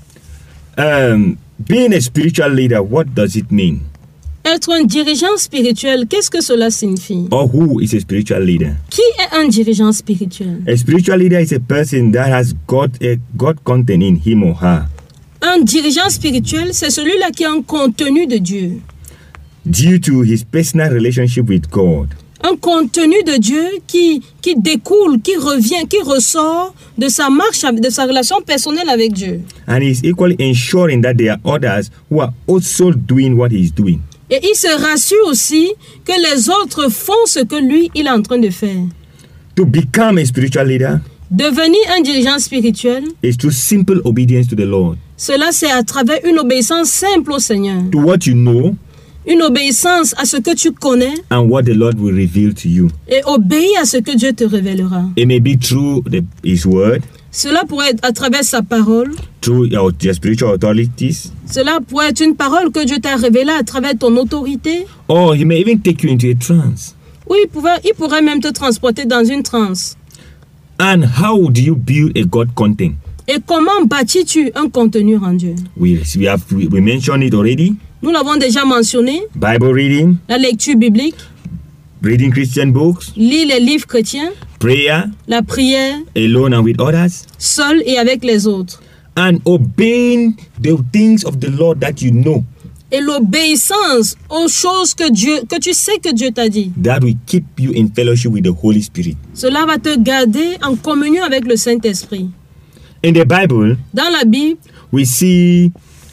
Um, being a spiritual leader, what does it mean? Être un dirigeant spirituel, qu'est-ce que cela signifie? Or who is a spiritual leader? Qui est un dirigeant spirituel? A spiritual leader is a person that has God, a God content in him or her. Un dirigeant spirituel, c'est celui-là qui a un contenu de Dieu. Due to his personal relationship with God. Un contenu de Dieu qui, qui découle, qui revient, qui ressort de sa marche, de sa relation personnelle avec Dieu. And he's equally ensuring that there are others who are also doing what he's doing. Et il se rassure aussi que les autres font ce que lui, il est en train de faire. To become a spiritual leader Devenir un dirigeant spirituel, is through simple obedience to the Lord. cela c'est à travers une obéissance simple au Seigneur. To what you know Une obéissance à ce que tu connais and what the Lord will reveal to you. et obéir à ce que Dieu te révélera. It may be through the, his word, Cela pourrait être à travers sa parole. through your, your spiritual authorities, Cela pourrait être une parole que Dieu t'a révélée à travers ton autorité. or he may even take you into a trance. Ou il pourrait, il pourrait même te transporter dans une transe. And how do you build a God content? Et comment bâtis-tu un contenu en Dieu? We, we have we, we mentioned it already. Nous l'avons déjà mentionné. Bible reading, La lecture biblique, reading Christian books, lire les livres chrétiens, prayer, la prière, alone and with others, seul et avec les autres. and obeying the things of the Lord that you know. Et l'obéissance aux choses que Dieu, que tu sais que Dieu t'a dit. That will keep you in fellowship with the Holy Spirit. Cela va te garder en communion avec le Saint-Esprit. In the Bible, Dans la Bible, we see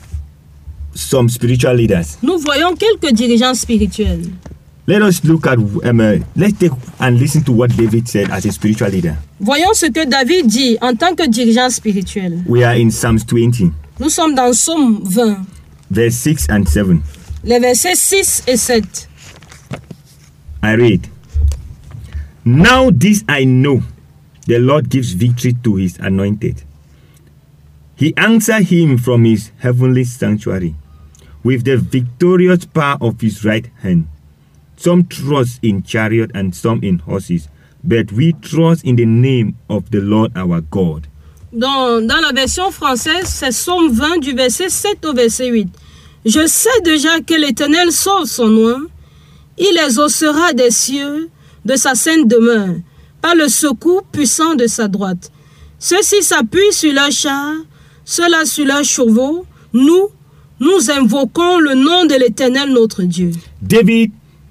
some spiritual leaders. nous voyons quelques dirigeants spirituels. Let us look at, um, uh, let's take and listen to what David said as a spiritual leader. Voyons ce que David dit en tant que dirigeant spirituel. We are in Psalms twenty, Nous sommes dans Psaume vingt, verse six and seven. les versets six et sept. I read, Now this I know, the Lord gives victory to his anointed. He answered him from his heavenly sanctuary with the victorious power of his right hand. Some trust in chariot and some in horses, but we trust in the name of the Lord our God. Dans, dans la version française, c'est Psaume vingt du verset sept au verset huit. Je sais déjà que l'Éternel sauve son oint. Il les haussera des cieux de sa sainte demeure, par le secours puissant de sa droite. Ceux-ci s'appuient sur leurs chars, ceux-là sur leurs chevaux. Nous, nous invoquons le nom de l'Éternel notre Dieu. David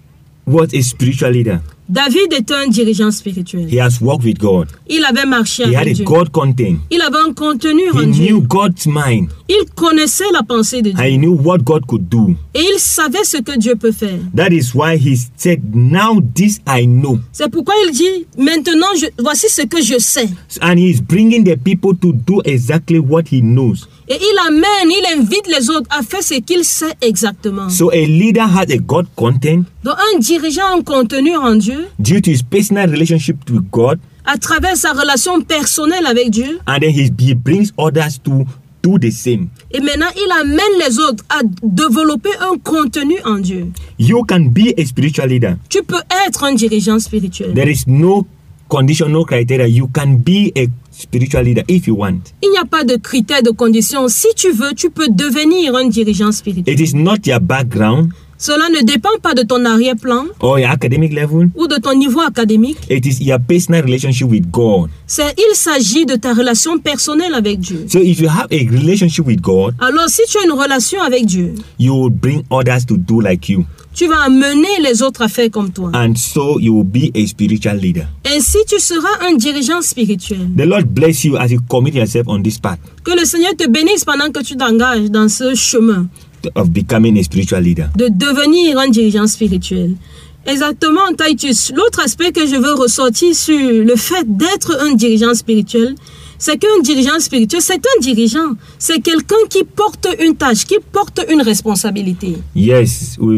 was a spiritual leader. David était un dirigeant spirituel. He has walked with God. Il avait marché He had avec a Dieu. God content. Il avait un contenu He en Dieu. knew God's mind Il connaissait la pensée de Dieu. and he knew what God could do. Et il savait ce que Dieu peut faire. That is why he said, Now this I know. C'est pourquoi il dit, maintenant, je, voici ce que je sais. And he is bringing the people to do exactly what he knows. Et il amène, il invite les autres à faire ce qu'il sait exactement. So a leader has a God content Donc un dirigeant a un contenu en Dieu due to his personal relationship with God, à travers sa relation personnelle avec Dieu. and then he, he brings others to do the same. Et maintenant, il amène les autres à développer un contenu en Dieu. You can be a spiritual leader. Tu peux être un dirigeant spirituel. There is no condition, no criteria. You can be a spiritual leader if you want. Il n'y a pas de critères, de conditions. Si tu veux, tu peux devenir un dirigeant spirituel. It is not your background Cela ne dépend pas de ton arrière-plan or your academic level. ou de ton niveau académique. It is your personal relationship with God. C'est, il s'agit de ta relation personnelle avec Dieu. So if you have a relationship with God, Alors, si tu as une relation avec Dieu, you will bring others to do like you. tu vas amener les autres à faire comme toi. And so you will be a spiritual leader. Ainsi, tu seras un dirigeant spirituel. The Lord bless you as you commit yourself on this path Que le Seigneur te bénisse pendant que tu t'engages dans ce chemin of becoming a spiritual leader. de devenir un dirigeant spirituel. Exactement, Titus. L'autre aspect que je veux ressortir sur le fait d'être un dirigeant spirituel, c'est qu'un dirigeant spirituel, c'est un dirigeant. C'est quelqu'un qui porte une tâche, qui porte une responsabilité. Yes, we,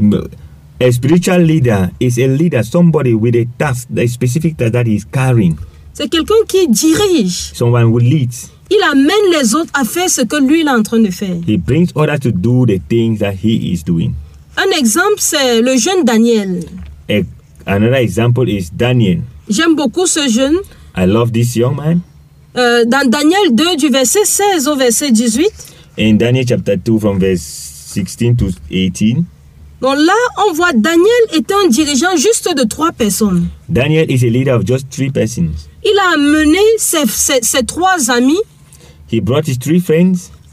a spiritual leader is a leader, somebody with a task, a specific task that he is carrying. C'est quelqu'un qui dirige. Someone who leads. Il amène les autres à faire ce que lui il est en train de faire. He brings others to do the things that he is doing. Un exemple, c'est le jeune Daniel. A, another example is Daniel. J'aime beaucoup ce jeune. I love this young man. Euh, dans Daniel deux, du verset seize au verset dix-huit. In Daniel chapter two from verse sixteen to eighteen. Donc là, on voit Daniel est un dirigeant juste de trois personnes. Daniel is a leader of just three persons. Il a amené ses, ses, ses trois amis He brought his three friends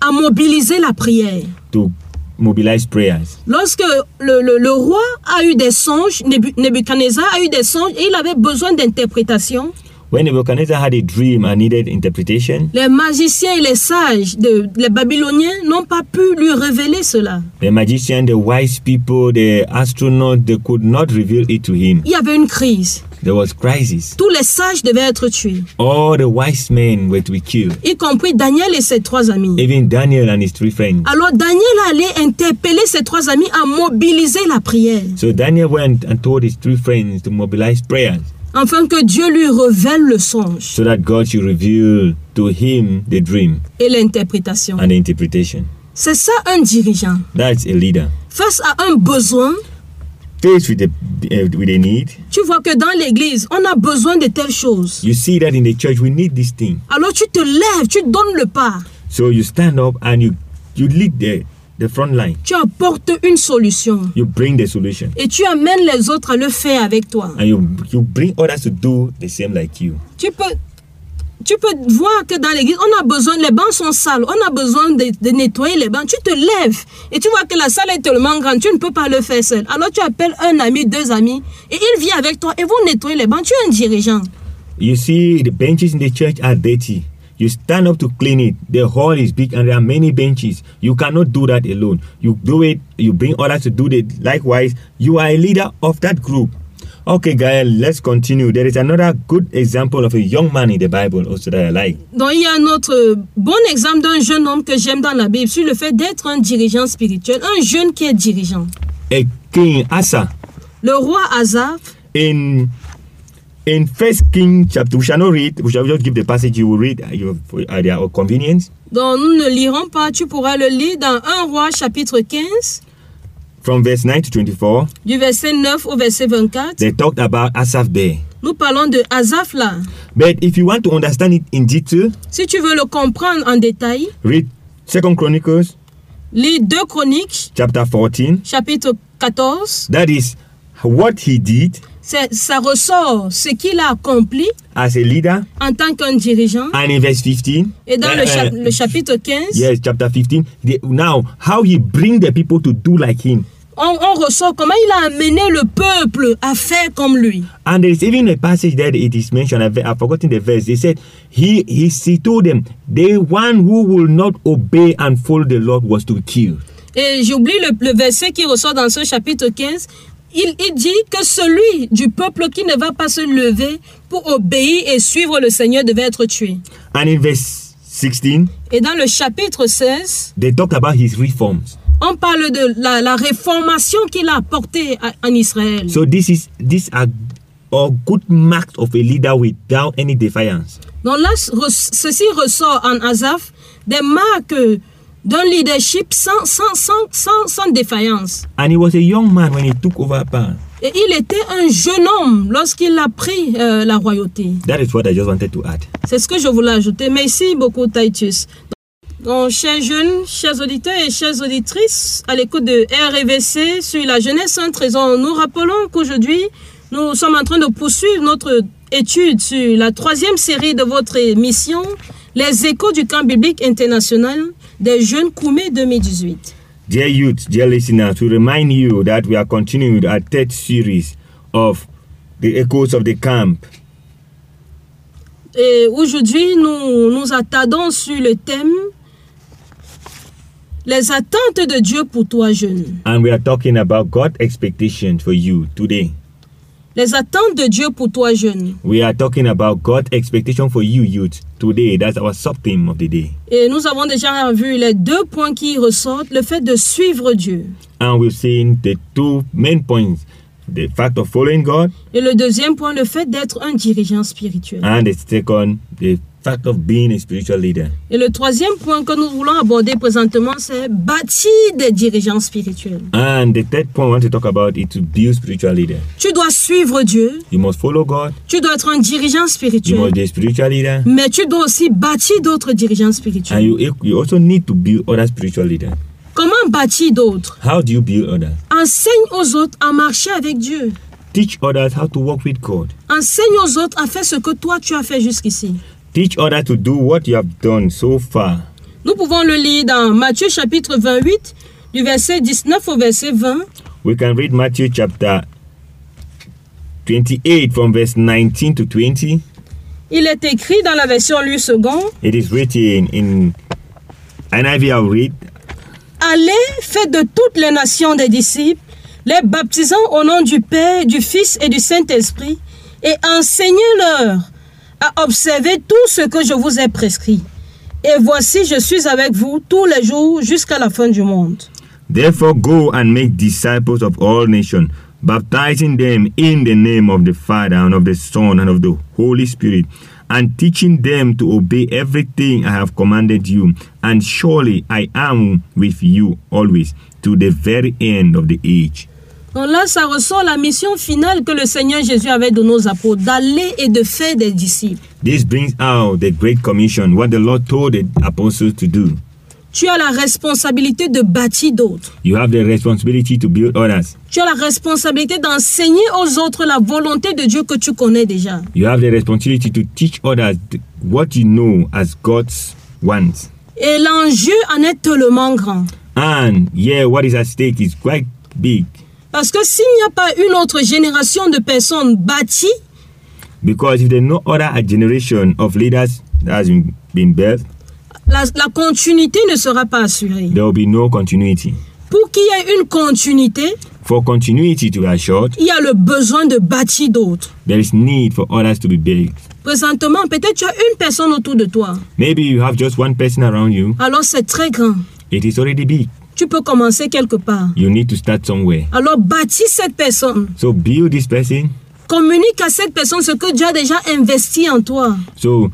à mobiliser la prière. to mobilize prayers. Lorsque le, le, le roi a eu des songes, Nebu- Nebuchadnezzar a eu des songes et il avait besoin d'interprétation, When Nebuchadnezzar had a dream and needed interpretation, les magiciens et les sages, de, les Babyloniens, n'ont pas pu lui révéler cela. the magician, the wise people, the astronauts, they could not reveal it to him. Il y avait une crise. There was crisis. Tous les sages devaient être tués, All the wise men were to be killed, y compris Daniel et ses trois amis. even Daniel and his three friends. Alors Daniel allait interpeller ses trois amis à mobiliser la prière, So Daniel went and told his three friends to mobilize prayers afin que Dieu lui révèle le songe so that God should reveal to him the dream et l'interprétation. and the interpretation. C'est ça un dirigeant. That's a leader. Face à un besoin, Faced with a, uh, with a need, tu vois que dans l'église, on a besoin de telles choses. you see that in the church we need this thing. Alors tu te lèves, tu donnes le pas, So you stand up and you, you lead the, the front line. tu apportes une solution You bring the solution. et tu amènes les autres à le faire avec toi. And you, you bring others to do the same like you. Tu peux, tu peux voir que dans l'église, on a besoin, les bancs sont sales, on a besoin de, de nettoyer les bancs. Tu te lèves et tu vois que la salle est tellement grande, tu ne peux pas le faire seul. Alors tu appelles un ami, deux amis et il vient avec toi et vous nettoyez les bancs. Tu es un dirigeant. You see the benches in the church are dirty. You stand up to clean it. The hall is big and there are many benches. You cannot do that alone. You do it, you bring others to do it. Likewise, you are a leader of that group. Okay, Gael, let's continue. There is another good example of a young man in the Bible also that I like. Donc il y a un autre bon exemple d'un jeune homme que j'aime dans la Bible sur le fait d'être un dirigeant spirituel, un jeune qui est dirigeant. A king, Asa. Le roi Asaph, In in First King chapter, we shall not read. We shall just give the passage. You will read uh, you, at your convenience. dont nous ne lirons pas, tu pourras le lire dans un roi chapitre quinze, From verse nine to twenty-four, du verset neuf au verset vingt-quatre. they talked about Asaph there. Nous parlons de Asaph là. But if you want to understand it in detail, Si tu veux le comprendre en détail, read Second Chronicles lis deux Chroniques, chapter fourteen. chapitre quatorze. That is what he did C'est, ça ressort ce qu'il a accompli as a leader. en tant qu'un dirigeant. And in verse fifteen, Et dans uh, le, cha- uh, le chapitre quinze, yes, chapter fifteen, the, now how he bring the people to do like him. on, on ressort comment il a amené le peuple à faire comme lui. And there is even a passage that it is mentioned. I've, I've forgotten the verse. They said he, he he told them the one who will not obey and follow the Lord was to be killed. Et j'oublie le, le verset qui ressort dans ce chapitre quinze. Il, il dit que celui du peuple qui ne va pas se lever pour obéir et suivre le Seigneur devait être tué. And in verse sixteen, Et dans le chapitre seize, they talked about his reforms. on parle de la, la réformation qu'il a apportée à- en Israël. So this is these are all good marks of a leader without any defiance. Donc là, re- ceci ressort en Asaph des marques d'un leadership sans, sans, sans, sans, sans défaillance. And he was a young man when he took over power. Et il était un jeune homme lorsqu'il a pris euh, la royauté. That is what I just wanted to add. C'est ce que je voulais ajouter. Merci beaucoup, Titus. Donc, chers jeunes, chers auditeurs et chères auditrices, à l'écoute de R V C sur la jeunesse un trésor, nous rappelons qu'aujourd'hui, nous sommes en train de poursuivre notre étude sur la troisième série de votre émission, Les échos du camp biblique international des jeunes Koumé deux mille dix-huit. Dear youth, dear listeners, to remind you that we are continuing with our third series of the echoes of the camp. Et aujourd'hui, nous nous attardons sur le thème les attentes de Dieu pour toi, jeune. And we are talking about God's expectations for you today. Les attentes de Dieu pour toi, jeune. We are talking about God's expectation for you, youth, today. That's our sub-theme of the day. Et nous avons déjà vu les deux points qui ressortent, le fait de suivre Dieu. And we've seen the two main points, the fact of following God, Et le deuxième point, le fait d'être un dirigeant spirituel. and the second, the fact of being a spiritual leader. Et le troisième point que nous voulons aborder présentement, c'est bâtir des dirigeants spirituels. And the third point I want to talk about is to build spiritual leader. Tu dois suivre Dieu, You must follow God. tu dois être un dirigeant You spirituel, must be a spiritual leader. mais tu dois aussi bâtir d'autres dirigeants And spirituels. you, you also need to build other spiritual leaders. Comment bâtir d'autres? How do you build others? Enseigne aux autres à marcher avec Dieu. Teach others how to walk with God. Enseigne aux autres à faire ce que toi tu as fait jusqu'ici. Teach others to do what you have done so far. Nous pouvons le lire dans Matthieu chapitre vingt-huit, du verset dix-neuf au verset vingt. We can read Matthew chapter twenty-eight from verse nineteen to twenty. Il est écrit dans la version Louis second. It is written in N I V. I'll read. Allez, faites de toutes les nations des disciples, les baptisant au nom du Père, du Fils et du Saint-Esprit, et enseignez-leur à observer tout ce que je vous ai prescrit. Et voici, je suis avec vous tous les jours jusqu'à la fin du monde. Therefore go and make disciples of all nations, baptizing them in the name of the Father and of the Son and of the Holy Spirit, and teaching them to obey everything I have commanded you. And surely I am with you always, to the very end of the age. Donc là, ça ressort la mission finale que le Seigneur Jésus avait donnée aux apôtres, d'aller et de faire des disciples. This brings out the Great Commission, what the Lord told the apostles to do. Tu as la responsabilité de bâtir d'autres. You have the responsibility to build others. Tu as la responsabilité d'enseigner aux autres la volonté de Dieu que tu connais déjà. You have the responsibility to teach others what you know as God's wants. Et l'enjeu en est tellement grand. And yeah, what is at stake is quite big. Parce que s'il n'y a pas une autre génération de personnes bâties, because if there's no other generation of leaders that has been, been birthed, la, la continuité ne sera pas assurée. There will be no continuity. Pour qu'il y ait une continuité, for continuity to be assured, il y a le besoin de bâtir d'autres. There is need for others to be built. Présentement, peut-être tu as une personne autour de toi. Maybe you have just one person around you. Alors c'est très grand. It is already big. Tu peux commencer quelque part. You need to start somewhere. Alors bâtis cette personne. So build this person. Communique à cette personne ce que Dieu a déjà investi en toi. So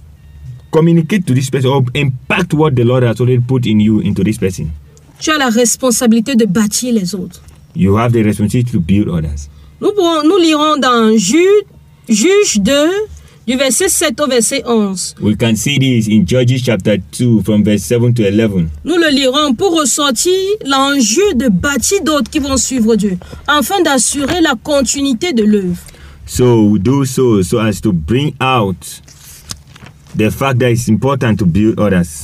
communicate to this person or impact what the Lord has already put in you into this person. Tu as la responsabilité de bâtir les autres. You have the responsibility to build others. Nous, pourrons, nous lirons dans Juge, Juge deux, du verset sept au verset onze. We can see this in Judges chapter two from verse seven to eleven. Nous le lirons pour ressortir l'enjeu de bâtir d'autres qui vont suivre Dieu, afin d'assurer la continuité de l'œuvre. So we do so so as to bring out the fact that it's important to build others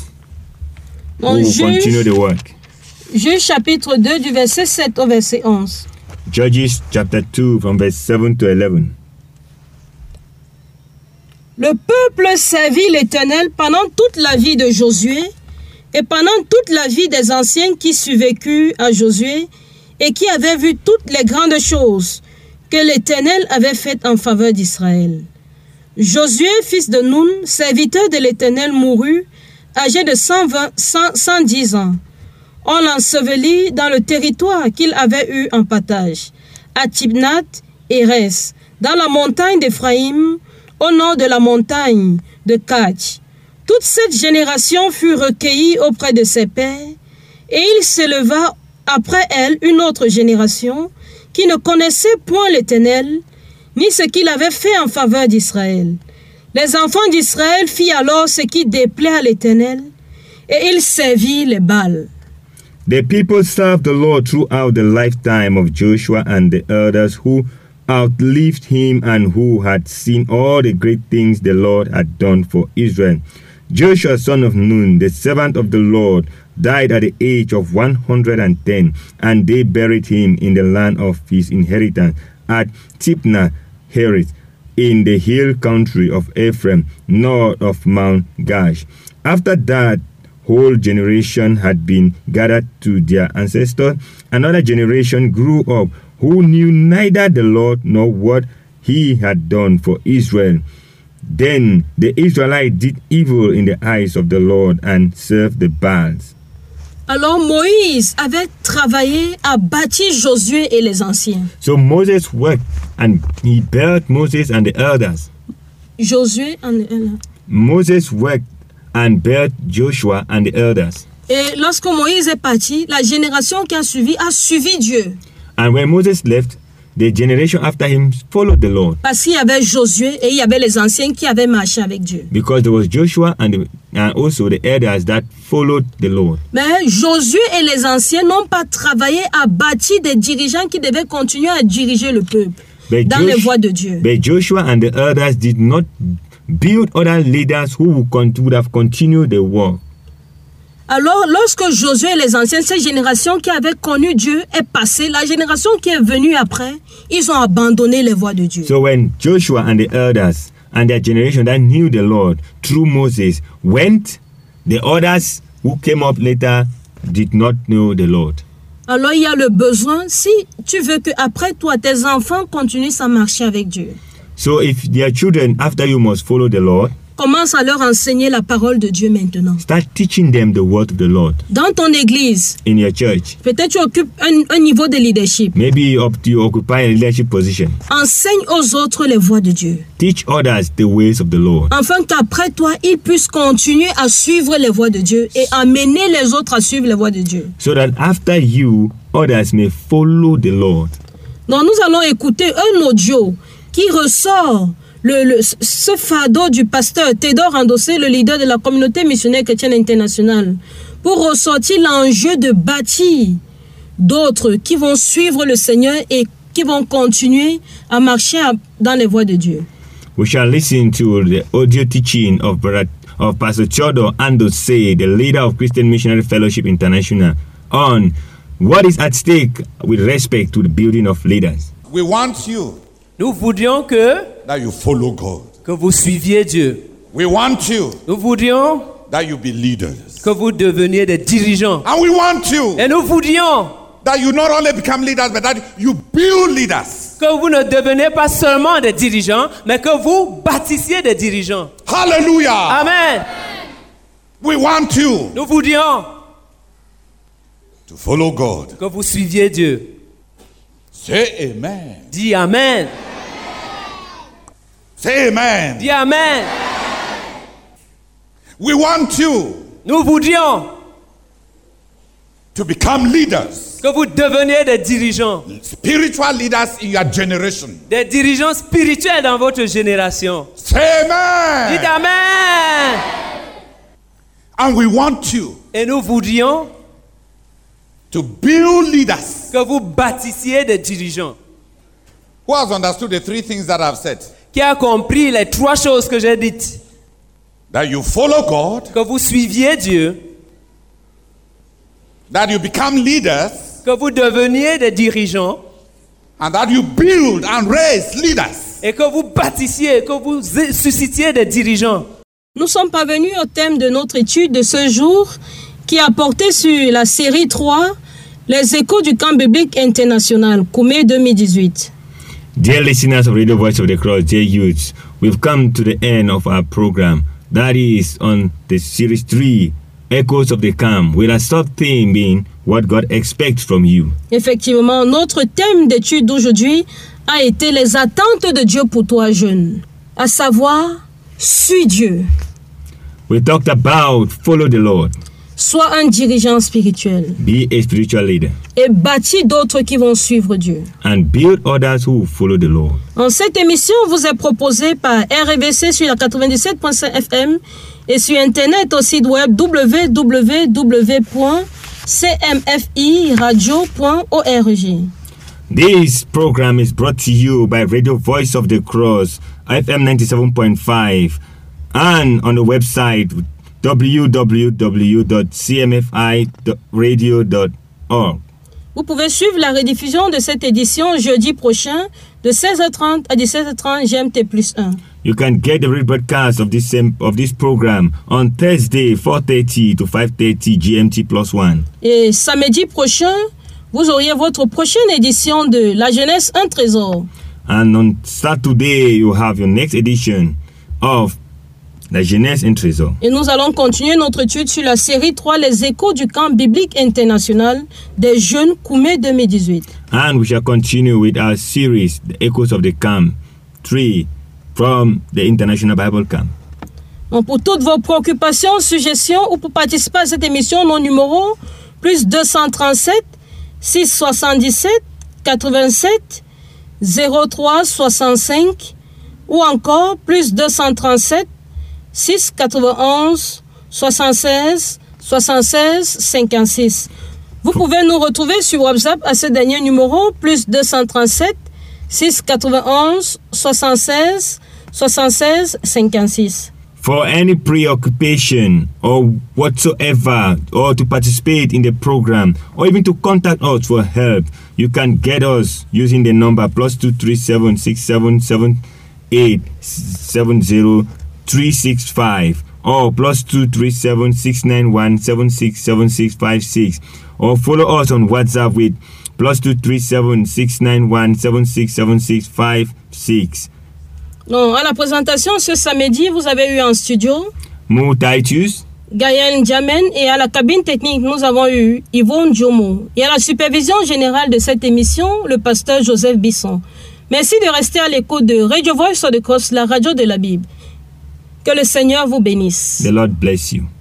who will continue the work. Juge chapitre deux du verset sept au verset onze. Judges chapter two from verse seven to eleven. Le peuple servit l'Éternel pendant toute la vie de Josué et pendant toute la vie des anciens qui survécurent à Josué et qui avaient vu toutes les grandes choses que l'Éternel avait faites en faveur d'Israël. Josué, fils de Nun, serviteur de l'Éternel, mourut, âgé de cent vingt, cent, cent dix ans. On l'ensevelit dans le territoire qu'il avait eu en partage, à Tibnath et Res, dans la montagne d'Éphraïm, au nord de la montagne de Kach. Toute cette génération fut recueillie auprès de ses pères, et il s'éleva après elle une autre génération qui ne connaissait point l'Éternel, ni ce qu'il avait fait en faveur d'Israël. Les enfants d'Israël firent alors ce qui déplaît à l'Éternel, et ils servirent les Baals. The people served the Lord throughout the lifetime of Joshua and the elders who outlived him and who had seen all the great things the Lord had done for Israel. Joshua, son of Nun, the servant of the Lord, died at the age of one hundred ten, and they buried him in the land of his inheritance at Tipnah Heres, in the hill country of Ephraim, north of Mount Gash. After that whole generation had been gathered to their ancestors, another generation grew up who knew neither the Lord nor what he had done for Israel. Then the Israelites did evil in the eyes of the Lord and served the Baals. Alors Moïse avait travaillé à bâtir Josué et les anciens. So Moses worked and he built Moses and the elders. Josué and the elders. Moses worked and built Joshua and the elders. Et lorsque Moïse est parti, la génération qui a suivi a suivi Dieu. And when Moses left, the generation after him followed the Lord. Parce qu'il y avait Josué et il y avait les anciens qui avaient marché avec Dieu. Because there was Joshua and, the, and also the elders that followed the Lord. Mais Josué et les anciens n'ont pas travaillé à bâtir des dirigeants qui devaient continuer à diriger le peuple but dans Josh, les voies de Dieu. But Joshua and the elders did not build other leaders who would, con- would have continued the work. Alors, lorsque Josué et les anciens, cette génération qui avait connu Dieu est passée, la génération qui est venue après, ils ont abandonné les voies de Dieu. So when Joshua and the elders and their generation that knew the Lord through Moses went, the others who came up later did not know the Lord. Alors, il y a le besoin, si tu veux que après toi, tes enfants continuent à marcher avec Dieu. So if their children after you must follow the Lord, commence à leur enseigner la parole de Dieu maintenant. start teaching them the word of the Lord. Dans ton église, in your church, peut-être tu occupes un, un niveau de leadership. maybe up to you occupy a leadership position. Enseigne aux autres les voies de Dieu. Teach others the ways of the Lord. Afin qu'après toi, ils puissent continuer à suivre les voies de Dieu et amener les autres à suivre les voies de Dieu. So that after you, others may follow the Lord. Donc nous allons écouter un audio qui ressort Le, le, ce fardeau du pasteur Théodore Andossé, le leader de la communauté missionnaire chrétienne internationale, pour ressortir l'enjeu de bâtir d'autres qui vont suivre le Seigneur et qui vont continuer à marcher dans les voies de Dieu. We shall listen to the audio teaching of, of Pastor Théodore Andossé, the leader of Christian Missionary Fellowship International, on what is at stake with respect to the building of leaders. We want you Nous voudrions que, that you follow God. que vous suiviez Dieu. We want you Nous voudrions that you be leaders. que vous deveniez des dirigeants. And we want you Et nous voudrions that you not only become leaders, but that you build leaders. que vous ne deveniez pas seulement des dirigeants, mais que vous bâtissiez des dirigeants. Hallelujah. Amen. We want you Nous voudrions to follow God. que vous suiviez Dieu. Say amen. Dis Amen. Say amen. Dis Amen. We want you Nous voudrions to become leaders, que vous deveniez des dirigeants. spiritual leaders in your generation. Des dirigeants spirituels dans votre génération. Say amen. Dites Amen. And we want you Et nous voudrions to build leaders. que vous bâtissiez des dirigeants. Who has understood the three things that I've said? Qui a compris les trois choses que j'ai dites? That you follow God, Que vous suiviez Dieu, that you become leaders, que vous deveniez des dirigeants and that you build and raise leaders. et que vous bâtissiez, que vous suscitiez des dirigeants. Nous sommes parvenus au thème de notre étude de ce jour qui a porté sur la série trois, les échos du camp biblique international, Koumé deux mille dix-huit. Dear listeners of Radio Voice of the Cross, dear youths, we've come to the end of our program. That is on the series three, Echoes of the Camp, with a sub-theme being what God expects from you. Effectivement, notre thème d'étude d'aujourd'hui a été les attentes de Dieu pour toi, jeune, à savoir, suis Dieu. We talked about follow the Lord, Sois un dirigeant spirituel be a spiritual leader, et bâtis d'autres qui vont suivre Dieu. and build others who follow the Lord. En cette émission vous est proposée par R V C sur la quatre-vingt-dix-sept point cinq F M et sur Internet au site web w w w point c m f i radio point org. This program is brought to you by Radio Voice of the Cross, F M ninety-seven point five, and on the website w w w dot c m f i dot radio dot org. Vous pouvez suivre la rediffusion de cette édition jeudi prochain de seize heures trente à dix-sept heures trente G M T plus un. You can get the rebroadcast of this same, of this program on Thursday four thirty to five thirty G M T plus one. Et samedi prochain, vous auriez votre prochaine édition de La Jeunesse, un trésor. And on Saturday, you have your next edition of La Jeunesse, un trésor. Et nous allons continuer notre étude sur la série trois, les échos du camp biblique international des jeunes Koumé deux mille dix-huit. And we shall continue with our series, The Echoes of the Camp three, from the International Bible Camp. Donc pour toutes vos préoccupations, suggestions ou pour participer à cette émission, nos numéros, plus deux cent trente-sept, six cent soixante-dix-sept, quatre-vingt-sept, zéro trois soixante-cinq ou encore plus deux cent trente-sept, six cent quatre-vingt-onze, soixante-seize, soixante-seize, cinquante-six. Vous pouvez nous retrouver sur WhatsApp à ce dernier numéro, plus deux cent trente-sept, six cent quatre-vingt-onze, soixante-seize, soixante-seize, cinquante-six. For any preoccupation or whatsoever, or to participate in the program, or even to contact us for help, you can get us using the number plus two three seven six seven seven eight seven zero three six five or plus two three seven six nine one seven six seven six five six, or follow us on WhatsApp with plus two three seven six nine one seven six seven six five six. Non, à la présentation ce samedi, vous avez eu en studio Mo Titus, Gaël Njamen, et à la cabine technique, nous avons eu Yvonne Djomo. Et à la supervision générale de cette émission, le pasteur Joseph Bisson. Merci de rester à l'écoute de Radio Voice of the Cross, la radio de la Bible. Que le Seigneur vous bénisse. The Lord bless you.